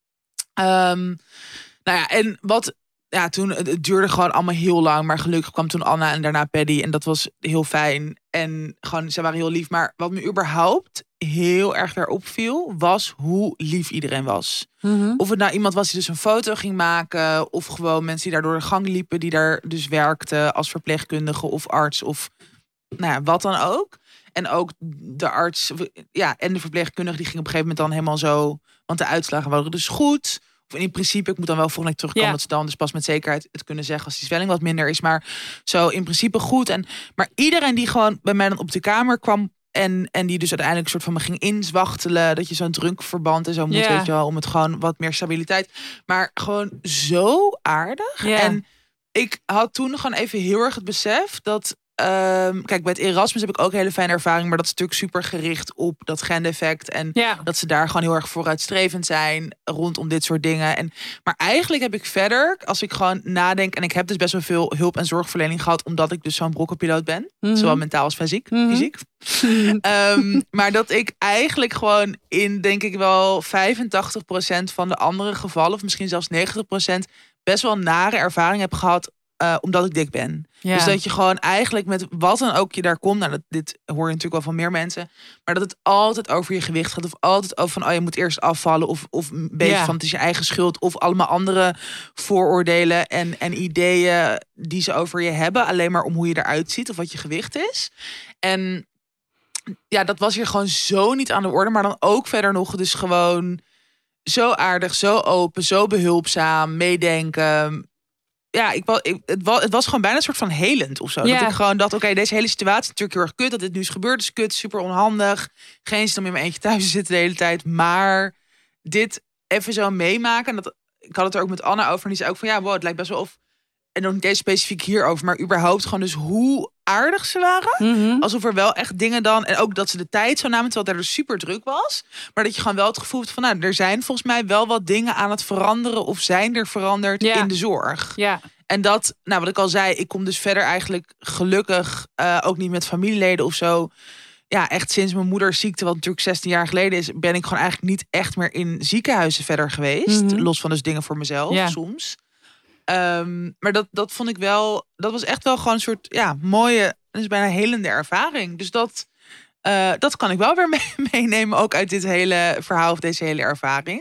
Um, nou ja, en wat... Ja, toen, het duurde gewoon allemaal heel lang. Maar gelukkig kwam toen Anna en daarna Paddy. En dat was heel fijn. En gewoon, ze waren heel lief. Maar wat me überhaupt heel erg weer opviel... was hoe lief iedereen was. Mm-hmm. Of het nou iemand was die dus een foto ging maken... of gewoon mensen die daar door de gang liepen... die daar dus werkten als verpleegkundige of arts... of nou ja, wat dan ook. En ook de arts ja, en de verpleegkundige... die ging op een gegeven moment dan helemaal zo... want de uitslagen waren dus goed... Of in principe, ik moet dan wel volgende week terugkomen... Ja. dat ze dan dus pas met zekerheid het kunnen zeggen... als die zwelling wat minder is. Maar zo in principe goed. En, maar iedereen die gewoon bij mij dan op de kamer kwam... en, en die dus uiteindelijk een soort van me ging inzwachtelen... dat je zo'n drunkverband en zo moet, Ja. weet je wel... om het gewoon wat meer stabiliteit. Maar gewoon zo aardig. Ja. En ik had toen gewoon even heel erg het besef... dat Um, kijk, bij het Erasmus heb ik ook een hele fijne ervaring... maar dat is natuurlijk super gericht op dat gendeffect... en Ja. dat ze daar gewoon heel erg vooruitstrevend zijn... rondom dit soort dingen. En, maar eigenlijk heb ik verder, als ik gewoon nadenk... en ik heb dus best wel veel hulp- en zorgverlening gehad... omdat ik dus zo'n brokkenpiloot ben. Mm-hmm. Zowel mentaal als fysiek. Mm-hmm. fysiek. um, maar dat ik eigenlijk gewoon in, denk ik wel... vijfentachtig procent van de andere gevallen... of misschien zelfs negentig procent... best wel nare ervaring heb gehad... Uh, omdat ik dik ben. Ja. Dus dat je gewoon eigenlijk met wat dan ook je daar komt. Nou, dat, dit hoor je natuurlijk wel van meer mensen. Maar dat het altijd over je gewicht gaat. Of altijd over van, oh, je moet eerst afvallen. Of, of een beetje Ja. van, het is je eigen schuld. Of allemaal andere vooroordelen en, en ideeën die ze over je hebben. Alleen maar om hoe je eruit ziet. Of wat je gewicht is. En ja, dat was hier gewoon zo niet aan de orde. Maar dan ook verder nog dus gewoon zo aardig, zo open, zo behulpzaam, meedenken... Ja, ik, ik, het, was, het was gewoon bijna een soort van helend of zo. Ja. Dat ik gewoon dacht, oké, okay, deze hele situatie is natuurlijk heel erg kut. Dat dit nu is gebeurd is kut, super onhandig. Geen zin om in mijn eentje thuis te zitten de hele tijd. Maar dit even zo meemaken. Dat, ik had het er ook met Anna over. En die zei ook van, ja, wow, het lijkt best wel of... En nog niet eens specifiek hierover. Maar überhaupt gewoon dus hoe aardig ze waren. Mm-hmm. Alsof er wel echt dingen dan... En ook dat ze de tijd zo namen, terwijl het er dus super druk was. Maar dat je gewoon wel het gevoel hebt van... Nou, er zijn volgens mij wel wat dingen aan het veranderen... of zijn er veranderd Ja. in de zorg. Ja. En dat, nou wat ik al zei... Ik kom dus verder eigenlijk gelukkig... Uh, ook niet met familieleden of zo... Ja, echt sinds mijn moeders ziekte... wat natuurlijk zestien jaar geleden is... ben ik gewoon eigenlijk niet echt meer in ziekenhuizen verder geweest. Mm-hmm. Los van dus dingen voor mezelf Ja. soms. Um, maar dat, dat vond ik wel... Dat was echt wel gewoon een soort ja, mooie... dus bijna helende ervaring. Dus dat, uh, dat kan ik wel weer mee, meenemen... ook uit dit hele verhaal of deze hele ervaring.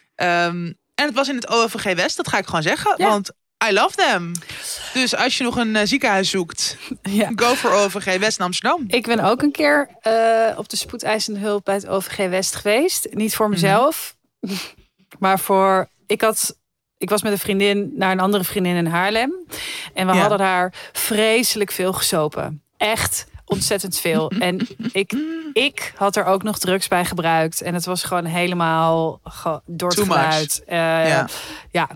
Um, en het was in het O V G West, dat ga ik gewoon zeggen. Ja. Want I love them. Dus als je nog een uh, ziekenhuis zoekt... Ja. go voor O V G West in Amsterdam. Ik ben ook een keer uh, op de spoedeisende hulp bij het O V G West geweest. Niet voor mezelf, mm-hmm. maar voor... Ik had... Ik was met een vriendin naar een andere vriendin in Haarlem. En we Ja. hadden daar vreselijk veel gesopen. Echt ontzettend veel. En ik, ik had er ook nog drugs bij gebruikt. En het was gewoon helemaal ge- door het Too much. geluid. Uh, Ja. ja,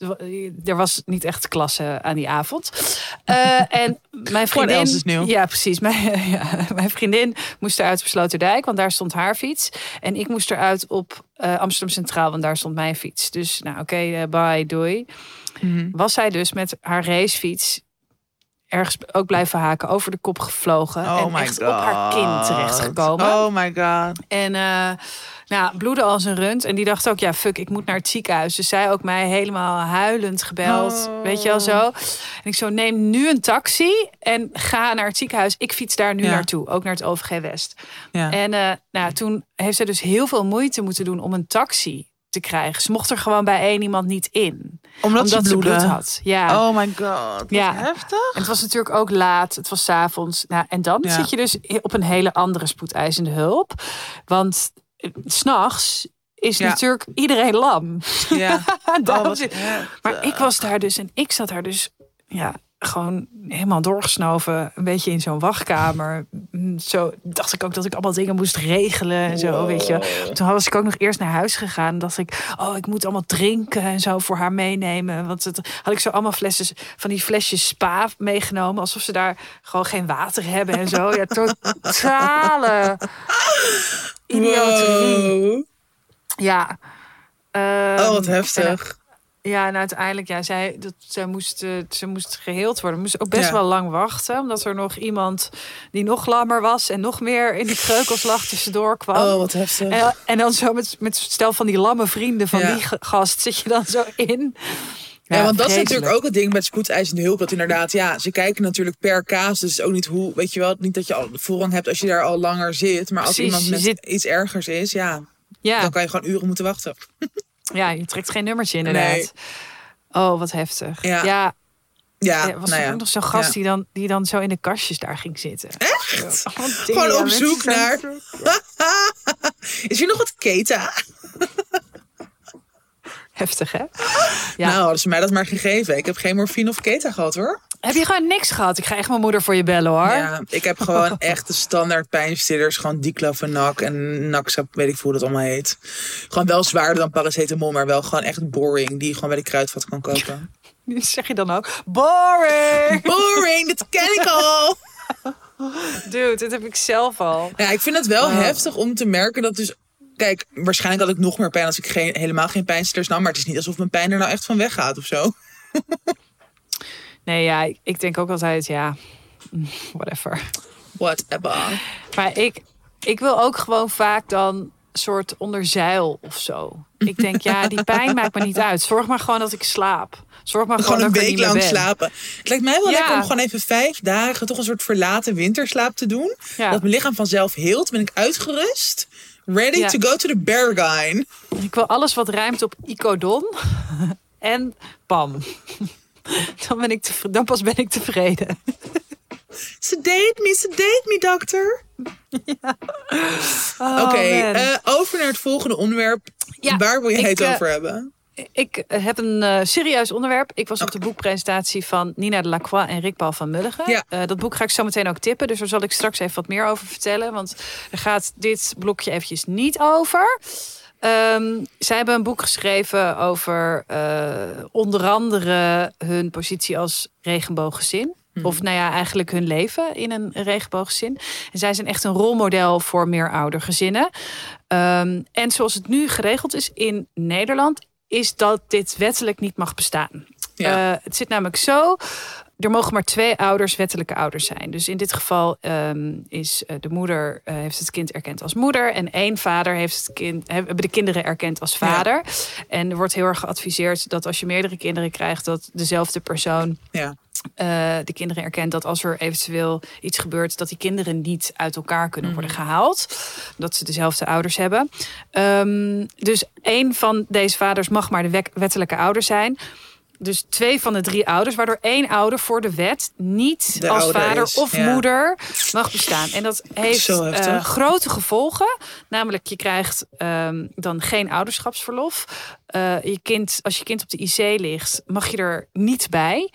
er was niet echt klasse aan die avond. Uh, en mijn vriendin... else is nieuw. Ja, precies. Mijn, ja, mijn vriendin moest eruit op Sloterdijk, want daar stond haar fiets. En ik moest eruit op uh, Amsterdam Centraal, want daar stond mijn fiets. Dus nou oké, okay, uh, bye, doei. Mm-hmm. Was zij dus met haar racefiets ergens ook blijven haken, over de kop gevlogen. Oh en my echt God. op haar kin terechtgekomen. Oh my god. En uh, nou, bloedde als een rund. En die dacht ook, ja, fuck, ik moet naar het ziekenhuis. Dus zij ook mij helemaal huilend gebeld. Oh. Weet je wel zo. En ik zo, neem nu een taxi en ga naar het ziekenhuis. Ik fiets daar nu ja. naartoe. Ook naar het O V G West. Ja. En uh, nou, toen heeft zij dus heel veel moeite moeten doen om een taxi te krijgen. Ze mocht er gewoon bij één iemand niet in. Omdat, Omdat ze, ze bloed bloed had. Ja. Oh my god. Wat Ja. heftig. En het was natuurlijk ook laat. Het was 's avonds. Nou, en dan Ja. zit je dus op een hele andere spoedeisende hulp. Want uh, 's nachts is Ja. natuurlijk iedereen lam. Ja. Daarom Oh, wat zit- heftig. maar ik was daar dus en ik zat daar dus ja, gewoon helemaal doorgesnoven. Een beetje in zo'n wachtkamer. Zo dacht ik ook dat ik allemaal dingen moest regelen en zo, wow. Weet je. Toen was ik ook nog eerst naar huis gegaan. Dacht ik, oh, ik moet allemaal drinken en zo voor haar meenemen. Want het had ik zo allemaal flessen van die flesjes spa meegenomen. Alsof ze daar gewoon geen water hebben en zo. Ja, totale idioterie. Wow. Ja. Um, Oh, wat heftig. Ja, en uiteindelijk, ja, zij, dat, zij moest, uh, ze moest geheeld worden. Moest ook best Ja. wel lang wachten. Omdat er nog iemand die nog lammer was... en nog meer in die kreukels lag tussendoor kwam. Oh, wat heftig. En, en dan zo met, met stel van die lamme vrienden van Ja. die ge- gast... zit je dan zo in. Ja, want dat is vreselijk. natuurlijk ook het ding met spoedeisende hulp. Dat inderdaad, ja, ze kijken natuurlijk per casus. Dus ook niet hoe, weet je wel, niet dat je al voorrang hebt als je daar al langer zit. Maar als Precies, iemand je met zit- iets ergers is, ja, Ja, dan kan je gewoon uren moeten wachten. ja, je trekt geen nummertje inderdaad. Nee. Oh, wat heftig. Ja. Ja, Ja, er was nou er ja. ook nog zo'n gast Ja. die, dan, die dan zo in de kastjes daar ging zitten. Echt? Oh, wat Gewoon dingen, op met zoek zo'n- naar... Is hier nog wat keta? Heftig, hè? Ja. Nou, hadden ze mij dat maar gegeven. Ik heb geen morfine of keta gehad, hoor. Heb je gewoon niks gehad? Ik ga echt mijn moeder voor je bellen, hoor. Ja, ik heb gewoon echt de standaard pijnstillers. Gewoon diclofenac en Naxap, weet ik hoe dat allemaal heet. Gewoon wel zwaarder dan paracetamol, maar wel gewoon echt boring. Die je gewoon bij de kruidvat kan kopen. Dat zeg je dan ook. Boring! Boring, dat ken ik al. Dude, dit heb ik zelf al. Ja, ik vind het wel Oh. heftig om te merken dat dus... Kijk, waarschijnlijk had ik nog meer pijn als ik geen, helemaal geen pijnstillers nam. Maar het is niet alsof mijn pijn er nou echt van weggaat of zo. Nee, ja, ik, ik denk ook altijd, ja, whatever. Whatever. Maar ik, ik wil ook gewoon vaak dan soort onder zeil of zo. Ik denk, ja, die pijn maakt me niet uit. Zorg maar gewoon dat ik slaap. Zorg maar gewoon, Gewoon een dat ik er week niet meer lang ben. slapen. Het lijkt mij wel Ja. lekker om gewoon even vijf dagen... toch een soort verlaten winterslaap te doen. Ja. Dat mijn lichaam vanzelf heelt. Ben ik uitgerust. Ready Ja. to go to the Berghain. Ik wil alles wat ruimt op Icodon en Pam. Dan, ben ik tevre- dan pas ben ik tevreden. Sedate me, sedate me, dokter. Oh, Oké, man. eh, over naar het volgende onderwerp. Ja, Waar wil je ik, het eh, over hebben? Ik heb een uh, serieus onderwerp. Ik was op de boekpresentatie van Nina de Lacroix en Rick Paul van Mulligen. Ja. Uh, dat boek ga ik zo meteen ook tippen. Dus daar zal ik straks even wat meer over vertellen. Want er gaat dit blokje eventjes niet over. Um, zij hebben een boek geschreven over uh, onder andere hun positie als regenbooggezin. Of nou ja, eigenlijk hun leven in een regenbooggezin. En zij zijn echt een rolmodel voor meeroudergezinnen. Um, en zoals het nu geregeld is in Nederland, is dat dit wettelijk niet mag bestaan. Ja. Uh, het zit namelijk zo. Er mogen maar twee ouders wettelijke ouders zijn. Dus in dit geval um, is uh, de moeder uh, heeft het kind erkend als moeder. En één vader heeft het kind, hebben de kinderen erkend als vader. Ja. En er wordt heel erg geadviseerd dat als je meerdere kinderen krijgt, dat dezelfde persoon Ja. Uh, de kinderen erkent dat als er eventueel iets gebeurt, dat die kinderen niet uit elkaar kunnen worden gehaald. Dat ze dezelfde ouders hebben. Um, dus één van deze vaders mag maar de wet- wettelijke ouder zijn. Dus twee van de drie ouders, waardoor één ouder voor de wet niet De als ouder vader is, of ja. moeder mag bestaan. En dat heeft Zo heftig. uh, grote gevolgen. Namelijk, je krijgt um, dan geen ouderschapsverlof. Uh, je kind, als je kind op de I C ligt, mag je er niet bij.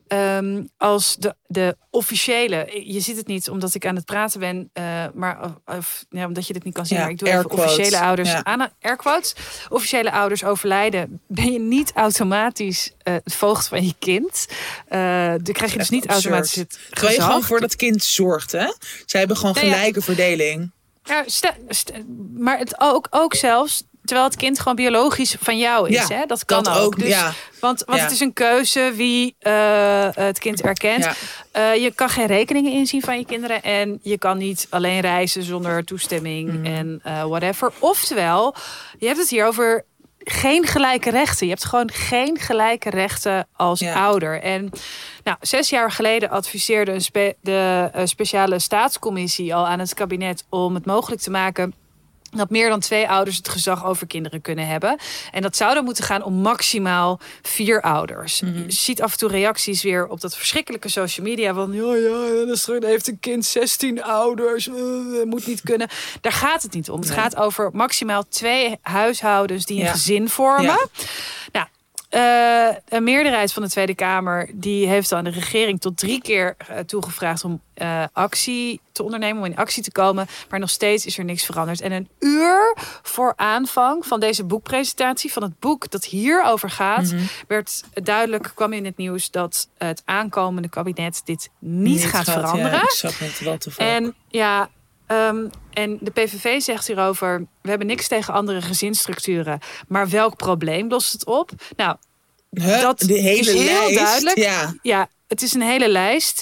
Um, als de, de officiële, je ziet het niet omdat ik aan het praten ben, uh, maar of, ja, omdat je dit niet kan zien. Ja, maar ik doe air even quotes. officiële ouders Ja. aan air quotes. Officiële ouders overlijden, ben je niet automatisch uh, het voogd van je kind. Uh, dan krijg je dus niet Absurd. automatisch het Terwijl je gezag. gewoon voor dat kind zorgt, hè? Zij hebben gewoon Nou ja. gelijke verdeling. Ja, st- st- maar het ook, ook zelfs, terwijl het kind gewoon biologisch van jou is. Ja, hè? Dat kan dat ook. ook, Dus, ja. Want, want Ja. het is een keuze wie uh, het kind erkent. Ja. Uh, je kan geen rekeningen inzien van je kinderen. En je kan niet alleen reizen zonder toestemming Mm. en uh, whatever. Oftewel, je hebt het hier over geen gelijke rechten. Je hebt gewoon geen gelijke rechten als Ja. ouder. En nou, zes jaar geleden adviseerde een spe- de uh, speciale staatscommissie al aan het kabinet om het mogelijk te maken dat meer dan twee ouders het gezag over kinderen kunnen hebben. En dat zou dan moeten gaan om maximaal vier ouders. Mm-hmm. Je ziet af en toe reacties weer op dat verschrikkelijke social media. Van, ja, ja, dan heeft een kind zestien ouders. Uh, moet niet kunnen. Daar gaat het niet om. Het Nee. gaat over maximaal twee huishoudens die een Ja. gezin vormen. Ja. Nou, Uh, een meerderheid van de Tweede Kamer die heeft aan de regering tot drie keer uh, toegevraagd om uh, actie te ondernemen, om in actie te komen. Maar nog steeds is er niks veranderd. En een uur voor aanvang van deze boekpresentatie, van het boek dat hierover gaat, mm-hmm. werd duidelijk, kwam in het nieuws dat het aankomende kabinet dit niet, niet gaat, gaat veranderen. Ja, ik zag het wel te vaak. En ja. Um, en de P V V zegt hierover, we hebben niks tegen andere gezinsstructuren, maar welk probleem lost het op? Nou, Huh? dat de hele is heel lijst? duidelijk. Ja. Ja, het is een hele lijst.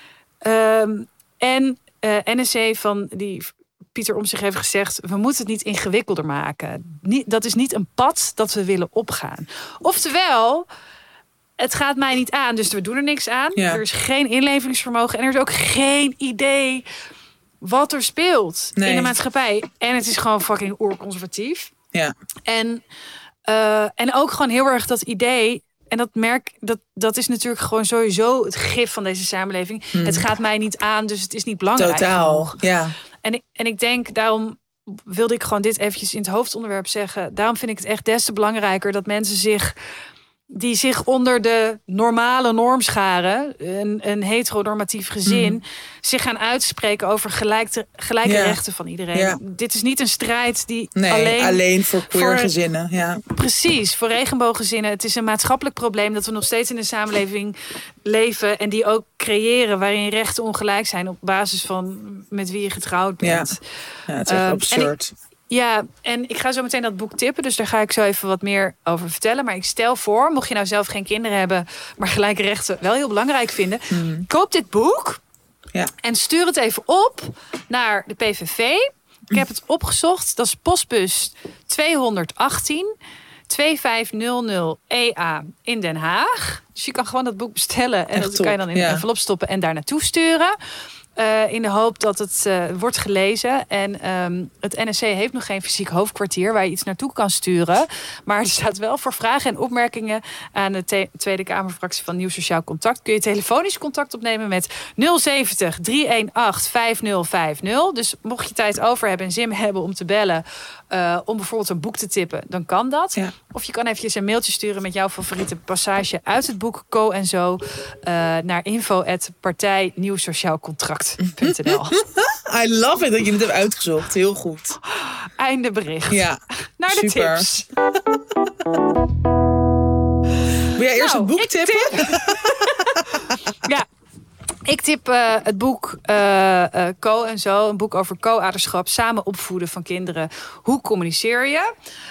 Um, en uh, N S C van die Pieter Omtzigt heeft gezegd, we moeten het niet ingewikkelder maken. Niet, dat is niet een pad dat we willen opgaan. Oftewel, het gaat mij niet aan, dus we doen er niks aan. Ja. Er is geen inlevingsvermogen en er is ook geen idee wat er speelt Nee. in de maatschappij. En het is gewoon fucking oerconservatief. Ja. En, uh, en ook gewoon heel erg dat idee. En dat merk, dat, dat is natuurlijk gewoon sowieso het gif van deze samenleving. Hmm. Het gaat mij niet aan, dus het is niet belangrijk. Totaal, genoeg. ja. En ik, en ik denk, daarom wilde ik gewoon dit eventjes in het hoofdonderwerp zeggen. Daarom vind ik het echt des te belangrijker dat mensen zich, die zich onder de normale norm scharen, een, een heteronormatief gezin, Mm. zich gaan uitspreken over gelijke, gelijke Ja. rechten van iedereen. Ja. Dit is niet een strijd die Nee, alleen... alleen, voor queer voor- gezinnen. Ja. Precies, voor regenbooggezinnen. Het is een maatschappelijk probleem dat we nog steeds in een samenleving leven en die ook creëren waarin rechten ongelijk zijn op basis van met wie je getrouwd bent. Ja, het is echt Um, absurd. Ja, en ik ga zo meteen dat boek tippen, dus daar ga ik zo even wat meer over vertellen. Maar ik stel voor, mocht je nou zelf geen kinderen hebben, maar gelijke rechten wel heel belangrijk vinden, Hmm. koop dit boek Ja. en stuur het even op naar de P V V. Ik heb het opgezocht, dat is postbus tweehonderdachttien twee vijf nul nul E A in Den Haag. Dus je kan gewoon dat boek bestellen en Echt dat kan je top, dan in ja. een envelop stoppen en daar naartoe sturen. Uh, in de hoop dat het uh, wordt gelezen. En um, het N S C heeft nog geen fysiek hoofdkwartier waar je iets naartoe kan sturen. Maar er staat wel voor vragen en opmerkingen aan de te- Tweede Kamerfractie van Nieuw Sociaal Contact. Kun je telefonisch contact opnemen met nul zeventig drie een acht vijf nul vijf nul. Dus mocht je tijd over hebben en zin hebben om te bellen, uh, om bijvoorbeeld een boek te tippen, dan kan dat. Ja. Of je kan eventjes een mailtje sturen met jouw favoriete passage uit het boek Co en Zo uh, naar info at partij nieuw sociaal contract. I love it dat je het hebt uitgezocht. Heel goed. Einde bericht. Ja, Naar de super. tips. Wil jij eerst Nou, het boek ik tippen? tip- ja, ik tip uh, het boek uh, uh, Co en Zo. Een boek over co-ouderschap. Samen opvoeden van kinderen. Hoe communiceer je?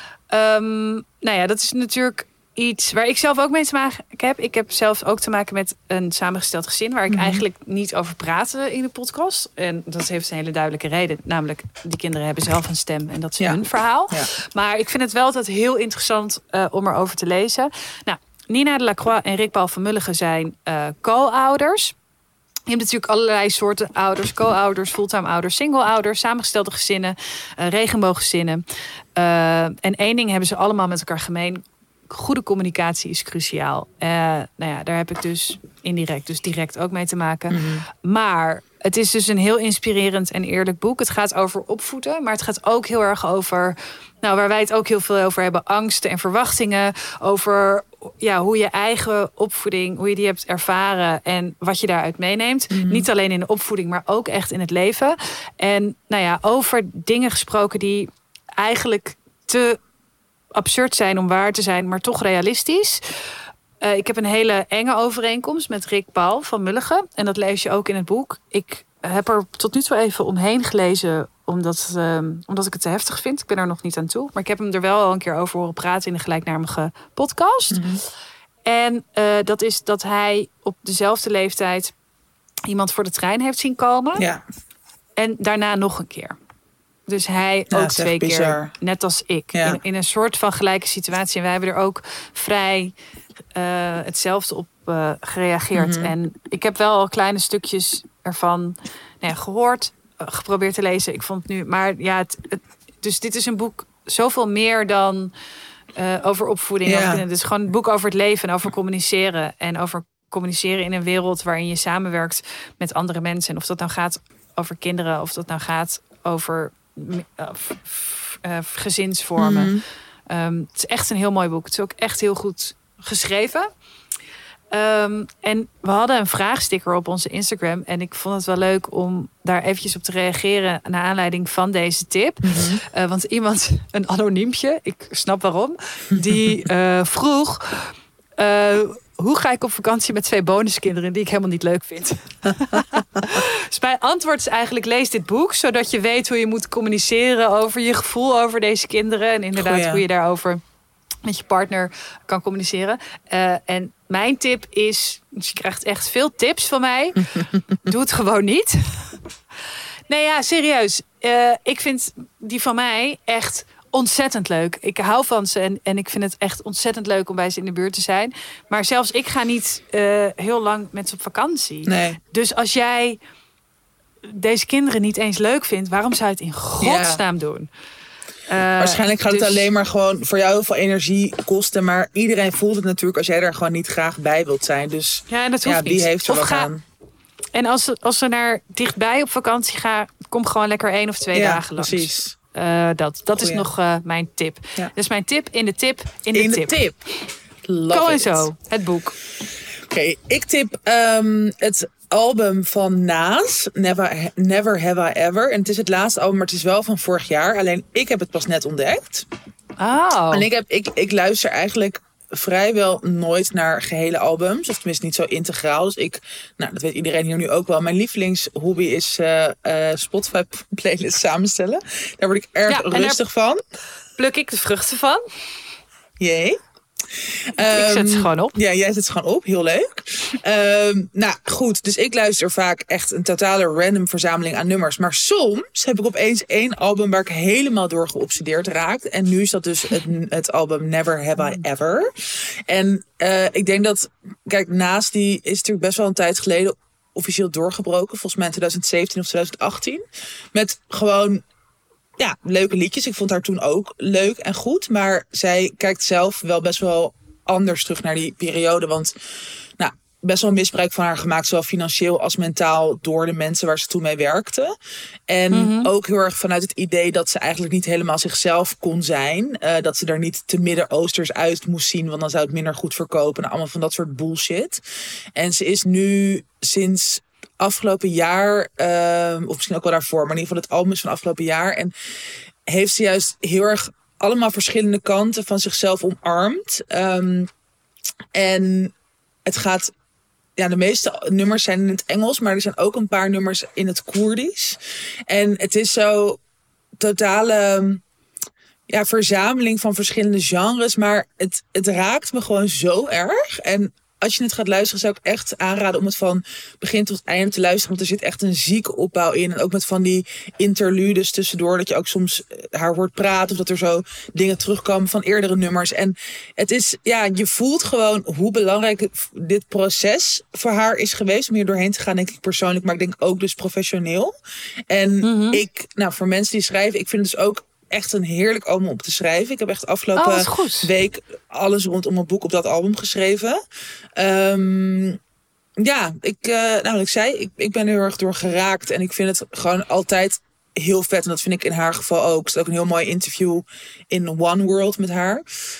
Um, nou ja, dat is natuurlijk iets waar ik zelf ook mee te maken heb. Ik heb zelf ook te maken met een samengesteld gezin waar ik Mm-hmm. eigenlijk niet over praat in de podcast. En dat heeft een hele duidelijke reden. Namelijk, die kinderen hebben zelf een stem en dat is Ja. hun verhaal. Ja. Maar ik vind het wel altijd heel interessant uh, om erover te lezen. Nou, Nina de Lacroix en Rick Paul van Mulligen zijn uh, co-ouders. Je hebt natuurlijk allerlei soorten ouders. Co-ouders, fulltime ouders, single-ouders, samengestelde gezinnen, uh, regenbooggezinnen. Uh, en één ding hebben ze allemaal met elkaar gemeen. Goede communicatie is cruciaal. Uh, nou ja, daar heb ik dus indirect, dus direct ook mee te maken. Mm-hmm. Maar het is dus een heel inspirerend en eerlijk boek. Het gaat over opvoeden, maar het gaat ook heel erg over, nou, waar wij het ook heel veel over hebben, angsten en verwachtingen. Over ja, hoe je eigen opvoeding, hoe je die hebt ervaren en wat je daaruit meeneemt. Mm-hmm. Niet alleen in de opvoeding, maar ook echt in het leven. En nou ja, over dingen gesproken die eigenlijk te absurd zijn om waar te zijn, maar toch realistisch. Uh, ik heb een hele enge overeenkomst met Rick Paul van Mulligen. En dat lees je ook in het boek. Ik heb er tot nu toe even omheen gelezen, omdat, uh, omdat ik het te heftig vind. Ik ben er nog niet aan toe. Maar ik heb hem er wel al een keer over horen praten in de gelijknamige podcast. Mm-hmm. En uh, dat is dat hij op dezelfde leeftijd iemand voor de trein heeft zien komen. Ja. En daarna nog een keer. Dus hij Ja, ook dat is echt twee keer, bizar. net als ik. Ja. In, in een soort van gelijke situatie. En wij hebben er ook vrij uh, hetzelfde op uh, gereageerd. Mm-hmm. En ik heb wel al kleine stukjes ervan nou ja, gehoord, uh, geprobeerd te lezen. Ik vond het nu, maar ja, het, het, dus dit is een boek zoveel meer dan uh, over opvoeding. Ja. Over, het is gewoon een boek over het leven en over communiceren. En over communiceren in een wereld waarin je samenwerkt met andere mensen. En of dat nou gaat over kinderen, of dat nou gaat over Uh, f- f- uh, gezinsvormen. Mm-hmm. Um, het is echt een heel mooi boek. Het is ook echt heel goed geschreven. Um, en we hadden een vraagsticker op onze Instagram. En ik vond het wel leuk om daar eventjes op te reageren naar aanleiding van deze tip. Mm-hmm. Uh, want iemand, een anoniempje, ik snap waarom, die uh, vroeg, Uh, hoe ga ik op vakantie met twee bonuskinderen die ik helemaal niet leuk vind? Dus mijn antwoord is eigenlijk, lees dit boek, zodat je weet hoe je moet communiceren over je gevoel over deze kinderen. En inderdaad Goeie. hoe je daarover met je partner kan communiceren. Uh, en mijn tip is, dus je krijgt echt veel tips van mij. Doe het gewoon niet. Nee, ja, serieus. Uh, ik vind die van mij echt ontzettend leuk. Ik hou van ze en, en ik vind het echt ontzettend leuk om bij ze in de buurt te zijn. Maar zelfs ik ga niet uh, heel lang met ze op vakantie. Nee. Dus als jij deze kinderen niet eens leuk vindt, waarom zou je het in godsnaam ja. doen? Uh, Waarschijnlijk gaat dus... het alleen maar gewoon voor jou heel veel energie kosten. Maar iedereen voelt het natuurlijk als jij er gewoon niet graag bij wilt zijn. Dus ja, dat hoeft ja, niet. wie heeft er of wat ga... aan? En als ze, als ze naar dichtbij op vakantie gaan, kom gewoon lekker één of twee ja, dagen langs. Precies. Uh, dat dat is Goeie. nog uh, mijn tip. Ja. Dus mijn tip in de tip in de in tip. De tip. Love Go en it. zo, het boek. Oké, okay, ik tip um, het album van Naas, Never, Never Have I Ever. En het is het laatste album, maar het is wel van vorig jaar. Alleen ik heb het pas net ontdekt. Oh. En ik, heb, ik, ik luister eigenlijk vrijwel nooit naar gehele albums. Of tenminste niet zo integraal. Dus ik, nou dat weet iedereen hier nu ook wel. Mijn lievelingshobby is uh, uh, Spotify playlist samenstellen. Daar word ik erg ja, rustig van. Pluk ik de vruchten van. Jee. Um, ik zet ze gewoon op. Ja, jij zet ze gewoon op. Heel leuk. Um, nou, goed. Dus ik luister vaak echt een totale random verzameling aan nummers. Maar soms heb ik opeens één album waar ik helemaal door geobsedeerd raak. En nu is dat dus het, het album Never Have I Ever. En uh, ik denk dat... Kijk, Naas die is natuurlijk best wel een tijd geleden officieel doorgebroken. Volgens mij in twintig zeventien of twintig achttien. Met gewoon... Ja, leuke liedjes. Ik vond haar toen ook leuk en goed. Maar zij kijkt zelf wel best wel anders terug naar die periode. Want nou, best wel misbruik van haar gemaakt. Zowel financieel als mentaal door de mensen waar ze toen mee werkte. En mm-hmm. ook heel erg vanuit het idee dat ze eigenlijk niet helemaal zichzelf kon zijn. Uh, dat ze er niet te Midden-Oosters uit moest zien. Want dan zou het minder goed verkopen. En allemaal van dat soort bullshit. En ze is nu sinds... afgelopen jaar, uh, of misschien ook wel daarvoor, maar in ieder geval het album is van afgelopen jaar. En heeft ze juist heel erg allemaal verschillende kanten van zichzelf omarmd. Um, en het gaat, ja, de meeste nummers zijn in het Engels, maar er zijn ook een paar nummers in het Koerdisch. En het is zo totale... ja, verzameling van verschillende genres, maar het, het raakt me gewoon zo erg. En als je het gaat luisteren, zou ik echt aanraden om het van begin tot einde te luisteren. Want er zit echt een zieke opbouw in. En ook met van die interludes tussendoor. Dat je ook soms haar hoort praten. Of dat er zo dingen terugkomen van eerdere nummers. En het is, ja, je voelt gewoon hoe belangrijk dit proces voor haar is geweest. Om hier doorheen te gaan, denk ik persoonlijk. Maar ik denk ook dus professioneel. En mm-hmm. ik, nou, voor mensen die schrijven, ik vind het dus ook echt een heerlijk album om te schrijven. Ik heb echt afgelopen oh, week alles rondom een boek op dat album geschreven. Um, ja, ik, uh, nou wat ik zei, ik, ik ben er heel erg door geraakt. En ik vind het gewoon altijd heel vet. En dat vind ik in haar geval ook. Er is ook een heel mooi interview in One World met haar.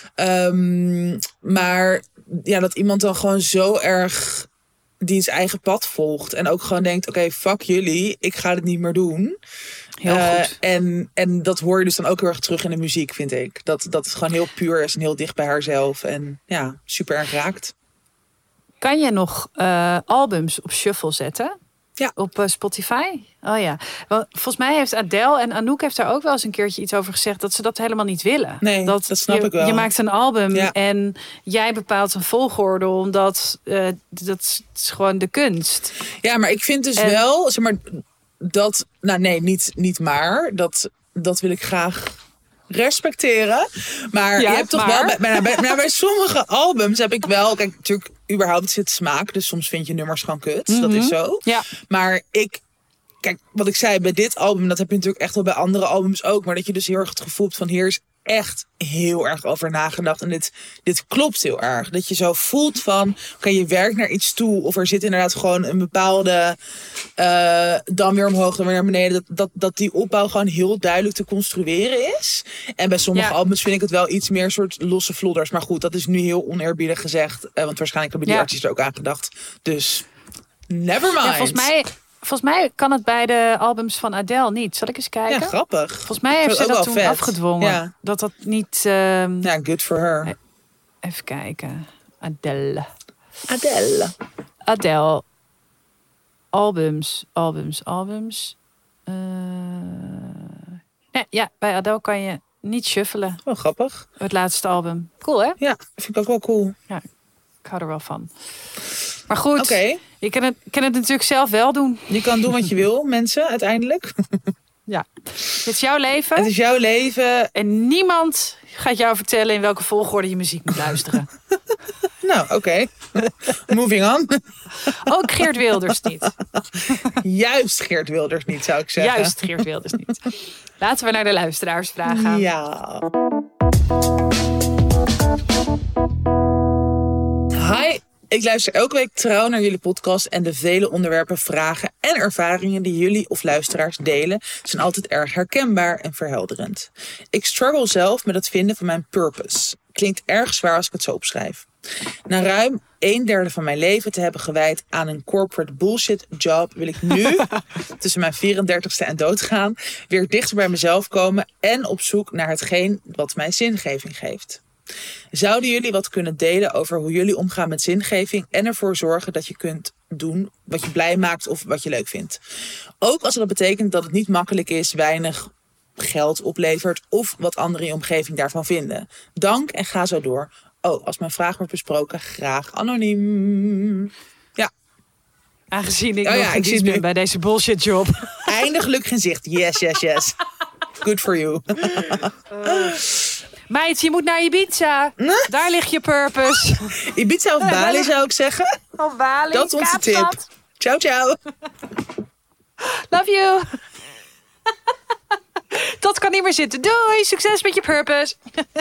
Um, maar ja, dat iemand dan gewoon zo erg die zijn eigen pad volgt. En ook gewoon denkt, oké, okay, fuck jullie. Ik ga dit niet meer doen. Heel uh, goed. En, en dat hoor je dus dan ook heel erg terug in de muziek, vind ik. Dat, dat het gewoon heel puur is en heel dicht bij haarzelf. En ja, super erg raakt. Kan je nog uh, albums op shuffle zetten? Ja. Op uh, Spotify? Oh ja. Want volgens mij heeft Adele en Anouk heeft daar ook wel eens een keertje iets over gezegd dat ze dat helemaal niet willen. Nee, dat, dat snap je, ik wel. Je maakt een album ja. en jij bepaalt een volgorde, omdat uh, dat is gewoon de kunst. Ja, maar ik vind dus en... wel, zeg maar, dat, nou nee, niet, niet maar, dat, dat wil ik graag respecteren. Maar ja, je hebt toch maar... wel, bij, bij, bij, bij sommige albums heb ik wel, kijk, natuurlijk, überhaupt zit smaak, dus soms vind je nummers gewoon kut. Mm-hmm. Dat is zo. Ja. Maar ik, kijk, wat ik zei bij dit album, dat heb je natuurlijk echt wel bij andere albums ook, maar dat je dus heel erg het gevoel hebt van hier is echt heel erg over nagedacht. En dit, dit klopt heel erg. Dat je zo voelt van, oké, okay, je werkt naar iets toe. Of er zit inderdaad gewoon een bepaalde, uh, dan weer omhoog, dan weer naar beneden. Dat, dat, dat die opbouw gewoon heel duidelijk te construeren is. En bij sommige ja. albums vind ik het wel iets meer soort losse vlodders. Maar goed, dat is nu heel oneerbiedig gezegd. Uh, want waarschijnlijk hebben die ja. artiesten er ook aan gedacht. Dus, never mind. Ja, volgens mij... Volgens mij kan het bij de albums van Adele niet. Zal ik eens kijken? Ja, grappig. Volgens mij heeft ze dat toen vet. afgedwongen. Ja. Dat dat niet... Uh... Ja, good for her. Even kijken. Adele. Adele. Adele. Albums, albums, albums. Uh... Nee, ja, bij Adele kan je niet shuffelen. Wel grappig. Het laatste album. Cool, hè? Ja, vind ik ook wel cool. Ik hou er wel van. Maar goed, Oké, okay. je kan het, kan het natuurlijk zelf wel doen. Je kan doen wat je wil, mensen, uiteindelijk. Ja. Het is jouw leven. Het is jouw leven. En niemand gaat jou vertellen in welke volgorde je muziek moet luisteren. Nou, oké. Okay. Moving on. Ook Geert Wilders niet. Juist Geert Wilders niet, zou ik zeggen. Juist Geert Wilders niet. Laten we naar de luisteraars vragen. Ja. Hi, ik luister elke week trouw naar jullie podcast en de vele onderwerpen, vragen en ervaringen die jullie of luisteraars delen zijn altijd erg herkenbaar en verhelderend. Ik struggle zelf met het vinden van mijn purpose. Klinkt erg zwaar als ik het zo opschrijf. Na ruim een derde van mijn leven te hebben gewijd aan een corporate bullshit job, wil ik nu, tussen mijn vierendertigste en doodgaan, weer dichter bij mezelf komen en op zoek naar hetgeen wat mij zingeving geeft. Zouden jullie wat kunnen delen over hoe jullie omgaan met zingeving en ervoor zorgen dat je kunt doen wat je blij maakt of wat je leuk vindt? Ook als dat betekent dat het niet makkelijk is, weinig geld oplevert of wat anderen in je omgeving daarvan vinden. Dank en ga zo door. Oh, als mijn vraag wordt besproken, graag anoniem. Ja. Aangezien ik oh, nog ja, in ik dienst zie ben bij deze bullshit job. Einde gelukkig in zicht. Yes, yes, yes. Good for you. Uh. Meid, je moet naar Ibiza. Nee? Daar ligt je purpose. Ibiza of Bali zou ik zeggen. Of Bali. Dat is onze tip. Ciao, ciao. Love you. Dat kan niet meer zitten. Doei, succes met je purpose.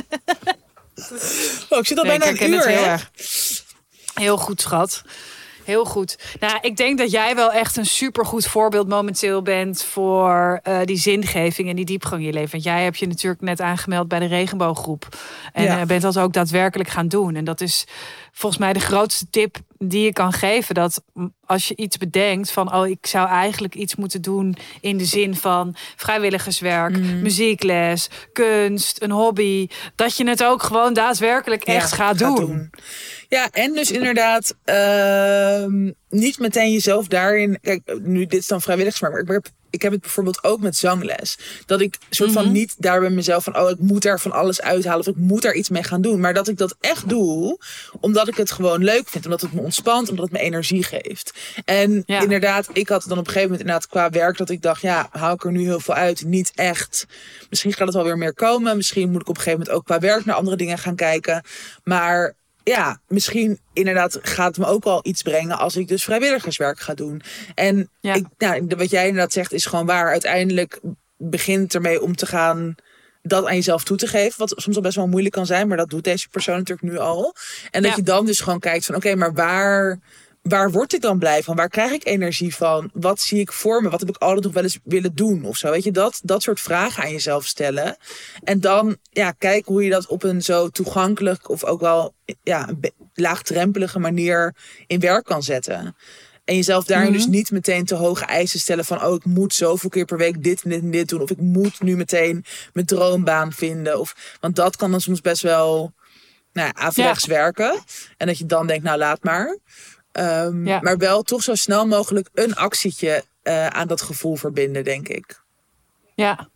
Oh, ik zit al nee, bijna een uur, heel hè? Erg. Heel goed, schat. Heel goed. Nou, ik denk dat jij wel echt een supergoed voorbeeld momenteel bent voor uh, die zingeving en die diepgang in je leven. Want jij hebt je natuurlijk net aangemeld bij de regenbooggroep. En ja. uh, bent dat ook daadwerkelijk gaan doen. En dat is volgens mij de grootste tip die je kan geven. Dat als je iets bedenkt van, oh, ik zou eigenlijk iets moeten doen in de zin van vrijwilligerswerk, mm. muziekles, kunst, een hobby. Dat je het ook gewoon daadwerkelijk echt ja, gaat, gaat doen. doen. Ja, en dus inderdaad uh, niet meteen jezelf daarin. Kijk, nu dit is dan vrijwilligerswerk, maar ik heb, ik heb het bijvoorbeeld ook met zangles. Dat ik soort van mm-hmm. niet daar bij mezelf van, oh, ik moet daar van alles uithalen of ik moet daar iets mee gaan doen. Maar dat ik dat echt doe, omdat ik het gewoon leuk vind, omdat het me ontspant, omdat het me energie geeft. En ja. inderdaad, ik had dan op een gegeven moment inderdaad qua werk dat ik dacht, ja, haal ik er nu heel veel uit? Niet echt. Misschien gaat het wel weer meer komen. Misschien moet ik op een gegeven moment ook qua werk naar andere dingen gaan kijken. Maar ja, misschien inderdaad gaat het me ook wel iets brengen als ik dus vrijwilligerswerk ga doen. En ja. ik, nou, wat jij inderdaad zegt is gewoon waar. Uiteindelijk begint ermee om te gaan dat aan jezelf toe te geven. Wat soms al best wel moeilijk kan zijn, maar dat doet deze persoon natuurlijk nu al. En dat ja. je dan dus gewoon kijkt van oké, okay, maar waar, waar word ik dan blij van? Waar krijg ik energie van? Wat zie ik voor me? Wat heb ik altijd nog wel eens willen doen? Of zo, weet je, dat, dat soort vragen aan jezelf stellen. En dan ja, kijken hoe je dat op een zo toegankelijk of ook wel ja, een laagdrempelige manier in werk kan zetten. En jezelf daarin mm-hmm. dus niet meteen te hoge eisen stellen van oh, ik moet zoveel keer per week dit en dit en dit doen. Of ik moet nu meteen mijn droombaan vinden. Of, want dat kan dan soms best wel nou ja, averechts ja. werken. En dat je dan denkt, nou laat maar. Um, ja. Maar wel toch zo snel mogelijk een actietje uh, aan dat gevoel verbinden, denk ik. Ja,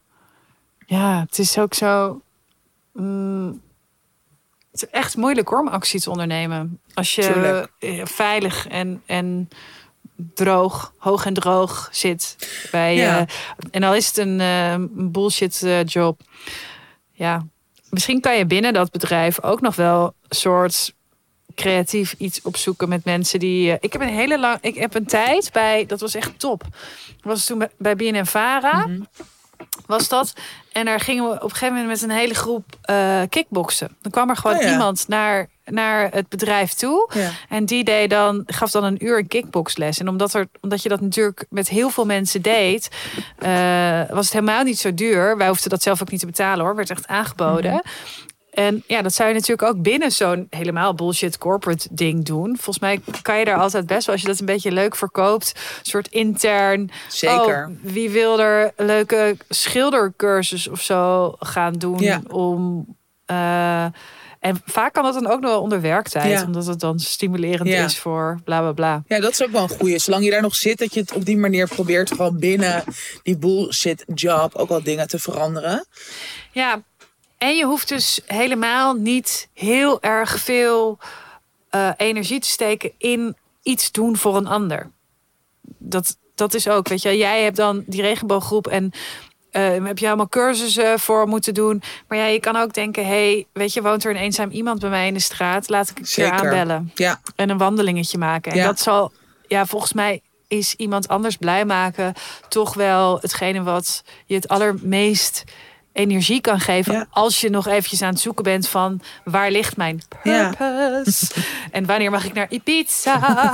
ja, het is ook zo. Mm, het is echt moeilijk hoor om actie te ondernemen. Als je Tuurlijk. veilig en, en droog, hoog en droog zit. Bij, ja. uh, en al is het een uh, bullshit uh, job. Ja, misschien kan je binnen dat bedrijf ook nog wel een soort creatief iets opzoeken met mensen die. Uh, ik heb een hele lang. Ik heb een tijd bij. Dat was echt top. Dat was toen bij B N N Vara. Mm-hmm. Was dat. En daar gingen we op een gegeven moment met een hele groep uh, kickboksen. Dan kwam er gewoon oh ja. iemand naar, naar het bedrijf toe. Ja. En die deed dan, gaf dan een uur een kickboxles. En omdat, er, omdat je dat natuurlijk met heel veel mensen deed, uh, was het helemaal niet zo duur. Wij hoefden dat zelf ook niet te betalen hoor. Werd echt aangeboden. Mm-hmm. En ja, dat zou je natuurlijk ook binnen zo'n helemaal bullshit corporate ding doen. Volgens mij kan je daar altijd best wel, als je dat een beetje leuk verkoopt, een soort intern. Zeker. Oh, wie wil er een leuke schildercursus of zo gaan doen ja. om. Uh, en vaak kan dat dan ook nog wel onder werktijd, ja. omdat het dan stimulerend ja. is voor bla bla bla. Ja, dat is ook wel een goeie. Zolang je daar nog zit, dat je het op die manier probeert gewoon binnen die bullshit job ook wel dingen te veranderen. Ja. En je hoeft dus helemaal niet heel erg veel uh, energie te steken in iets doen voor een ander. Dat, dat is ook, weet je, jij hebt dan die regenbooggroep en uh, heb je allemaal cursussen voor moeten doen. Maar ja, je kan ook denken, hey, weet je, woont er een eenzaam iemand bij mij in de straat? Laat ik een keer aanbellen. Ja. En een wandelingetje maken. En ja. dat zal, ja, volgens mij is iemand anders blij maken toch wel hetgene wat je het allermeest energie kan geven. Ja. Als je nog eventjes aan het zoeken bent van waar ligt mijn purpose? Ja. En wanneer mag ik naar Ibiza?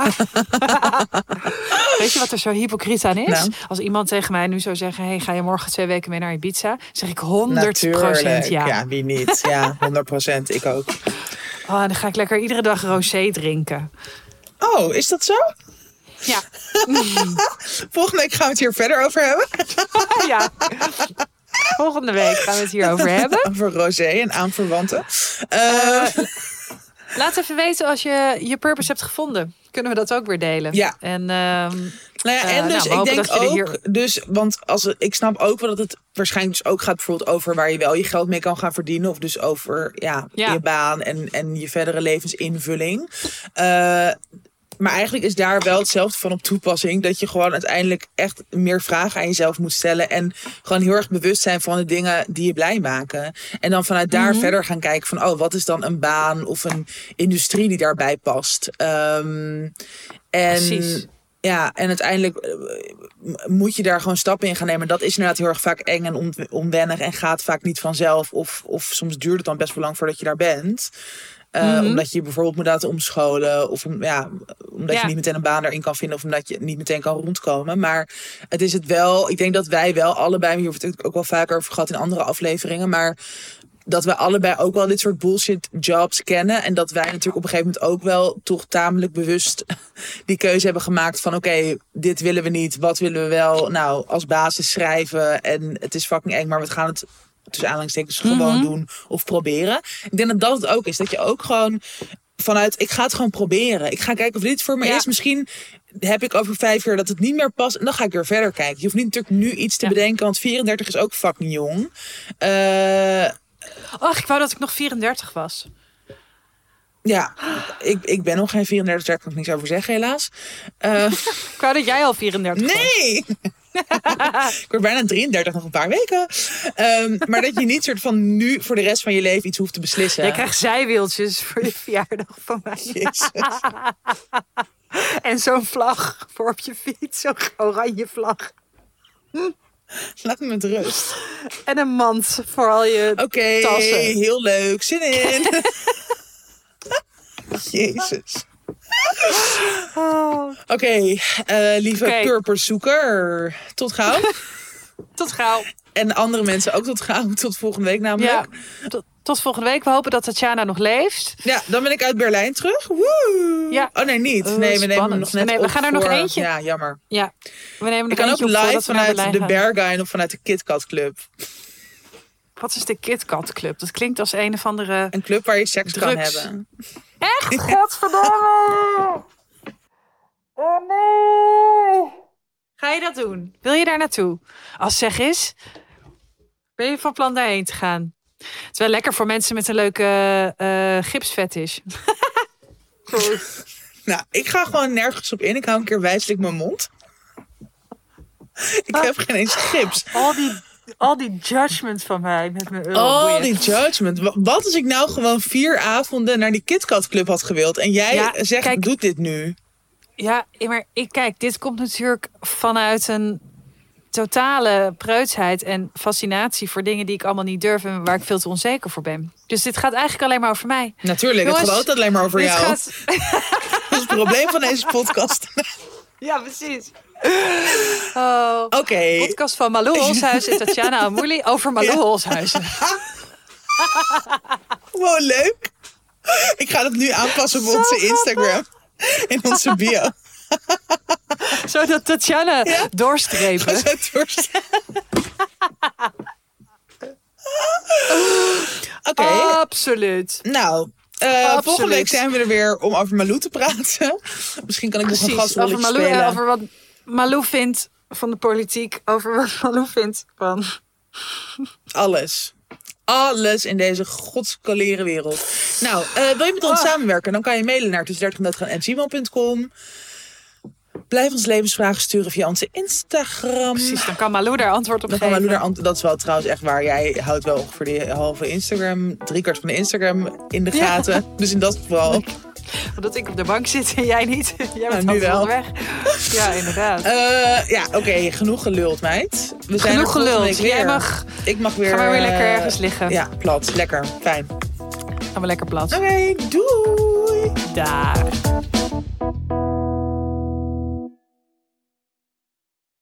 Weet je wat er zo hypocriet aan is? Nou. Als iemand tegen mij nu zou zeggen, hey, ga je morgen twee weken mee naar Ibiza? Zeg ik honderd procent ja. Ja, wie niet? Ja, honderd procent. Ik ook. Oh, dan ga ik lekker iedere dag rosé drinken. Oh, is dat zo? Ja. Volgende week gaan we het hier verder over hebben. Ja. Volgende week gaan we het hierover hebben. Over rosé en aanverwanten. Uh, uh, laat even weten als je je purpose hebt gevonden. Kunnen we dat ook weer delen? Ja. En, uh, nou ja, en dus uh, nou, ik denk ook, hier... dus, want als het, ik snap ook wel dat het waarschijnlijk dus ook gaat bijvoorbeeld over waar je wel je geld mee kan gaan verdienen. Of dus over ja, ja. je baan en, en je verdere levensinvulling. Uh, Maar eigenlijk is daar wel hetzelfde van op toepassing. Dat je gewoon uiteindelijk echt meer vragen aan jezelf moet stellen. En gewoon heel erg bewust zijn van de dingen die je blij maken. En dan vanuit daar mm-hmm. verder gaan kijken van, oh, wat is dan een baan of een industrie die daarbij past. Um, en Precies. Ja, en uiteindelijk moet je daar gewoon stappen in gaan nemen. Dat is inderdaad heel erg vaak eng en on- onwennig en gaat vaak niet vanzelf. Of, of soms duurt het dan best wel lang voordat je daar bent. Uh, mm-hmm. Omdat je bijvoorbeeld moet laten omscholen. Of ja, omdat ja. je niet meteen een baan daarin kan vinden. Of omdat je niet meteen kan rondkomen. Maar het is het wel. Ik denk dat wij wel allebei. Hier wordt het ook wel vaker over gehad in andere afleveringen. Maar dat we allebei ook wel dit soort bullshit jobs kennen. En dat wij natuurlijk op een gegeven moment ook wel toch tamelijk bewust die keuze hebben gemaakt van oké, okay, dit willen we niet. Wat willen we wel? Nou, als basis schrijven. En het is fucking eng, maar we gaan het tussen aanhalingstekens gewoon mm-hmm. doen of proberen. Ik denk dat dat het ook is. Dat je ook gewoon vanuit, ik ga het gewoon proberen. Ik ga kijken of dit voor me ja. is. Misschien heb ik over vijf jaar dat het niet meer past. En dan ga ik weer verder kijken. Je hoeft niet natuurlijk nu iets te ja. bedenken. Want vierendertig is ook fucking jong. Uh, Ach, ik wou dat ik nog vierendertig was. Ja, ik, ik ben nog geen vierendertig. Daar kan ik niks over zeggen helaas. Uh, ik wou dat jij al vierendertig was. Nee! Ik word bijna drieëndertig, nog een paar weken. Um, maar dat je niet soort van nu voor de rest van je leven iets hoeft te beslissen. Jij krijgt zijwieltjes voor je verjaardag van mij. Jezus. En zo'n vlag voor op je fiets. Zo'n oranje vlag. Laat me met rust. En een mand voor al je okay, tassen. Oké, heel leuk. Zin in. Jezus. Oh. Oké, okay, uh, lieve okay. purpose-zoeker. Tot gauw. Tot gauw. En andere mensen ook tot gauw. Tot volgende week namelijk. Ja, tot, tot volgende week. We hopen dat Tatjana nog leeft. Ja, dan ben ik uit Berlijn terug. Woe! Ja. Oh nee, niet. Nee, we Spannend. nemen hem nog net nee, we op gaan er voor... nog eentje. Ja, jammer. Ja, we nemen ik nog kan ook live vanuit de Berghain of vanuit de KitKat Club. Wat is de KitKat Club? Dat klinkt als een of andere... Een club waar je seks drugs. kan hebben. Echt? Godverdomme! Oh nee! Ga je dat doen? Wil je daar naartoe? Als zeg eens, ben je van plan daarheen te gaan? Het is wel lekker voor mensen met een leuke uh, gipsfetish. Nou, ik ga gewoon nergens op in. Ik hou een keer wijselijk mijn mond. Ik heb geen eens gips. Al die... Al die judgment van mij met mijn euro. Al die judgment. Wat als ik nou gewoon vier avonden naar die KitKat Club had gewild en jij ja, zegt, kijk, doe dit nu? Ja, maar ik kijk, dit komt natuurlijk vanuit een totale preutsheid en fascinatie voor dingen die ik allemaal niet durf en waar ik veel te onzeker voor ben. Dus dit gaat eigenlijk alleen maar over mij. Natuurlijk, Jongens, het gaat altijd alleen maar over jou. Gaat... Dat is het probleem van deze podcast. Ja, precies. Oh, Oké. Okay. Podcast van Malou Holshuis en Tatjana Amouli over Malou ja. Holshuizen. Wow, leuk. Ik ga het nu aanpassen op Zo onze grappig. Instagram. In onze bio. Zodat Tatjana ja? doorstrepen. Zo doorstrepen. Oké. Okay. Absoluut. Nou... Uh, volgende week zijn we er weer om over Malou te praten. Misschien kan ik Precies, nog een gastrolletje over Malou, spelen. Over wat Malou vindt van de politiek. Over wat Malou vindt van... Alles. alles in deze godskalere wereld. Nou, uh, wil je met ons oh. samenwerken? Dan kan je mailen naar tussen dertig en doodgaan at gmail punt com. Blijf ons levensvragen sturen via onze Instagram. Precies, dan kan Malou daar antwoord op dan geven. Kan Malou daar ant- dat is wel trouwens echt waar. Jij houdt wel ongeveer de halve Instagram, driekwart van de Instagram in de gaten. Ja. Dus in dat geval... Omdat ik op de bank zit en jij niet. Jij bent nou, nu wel. weg. Ja, inderdaad. Uh, ja, oké. Okay, genoeg geluld, meid. We zijn genoeg geluld. Jij mag... Ik mag weer... Ga maar weer uh, lekker ergens liggen. Ja, plat. Lekker. Fijn. Gaan we lekker plat. Oké, okay, doei. Daar.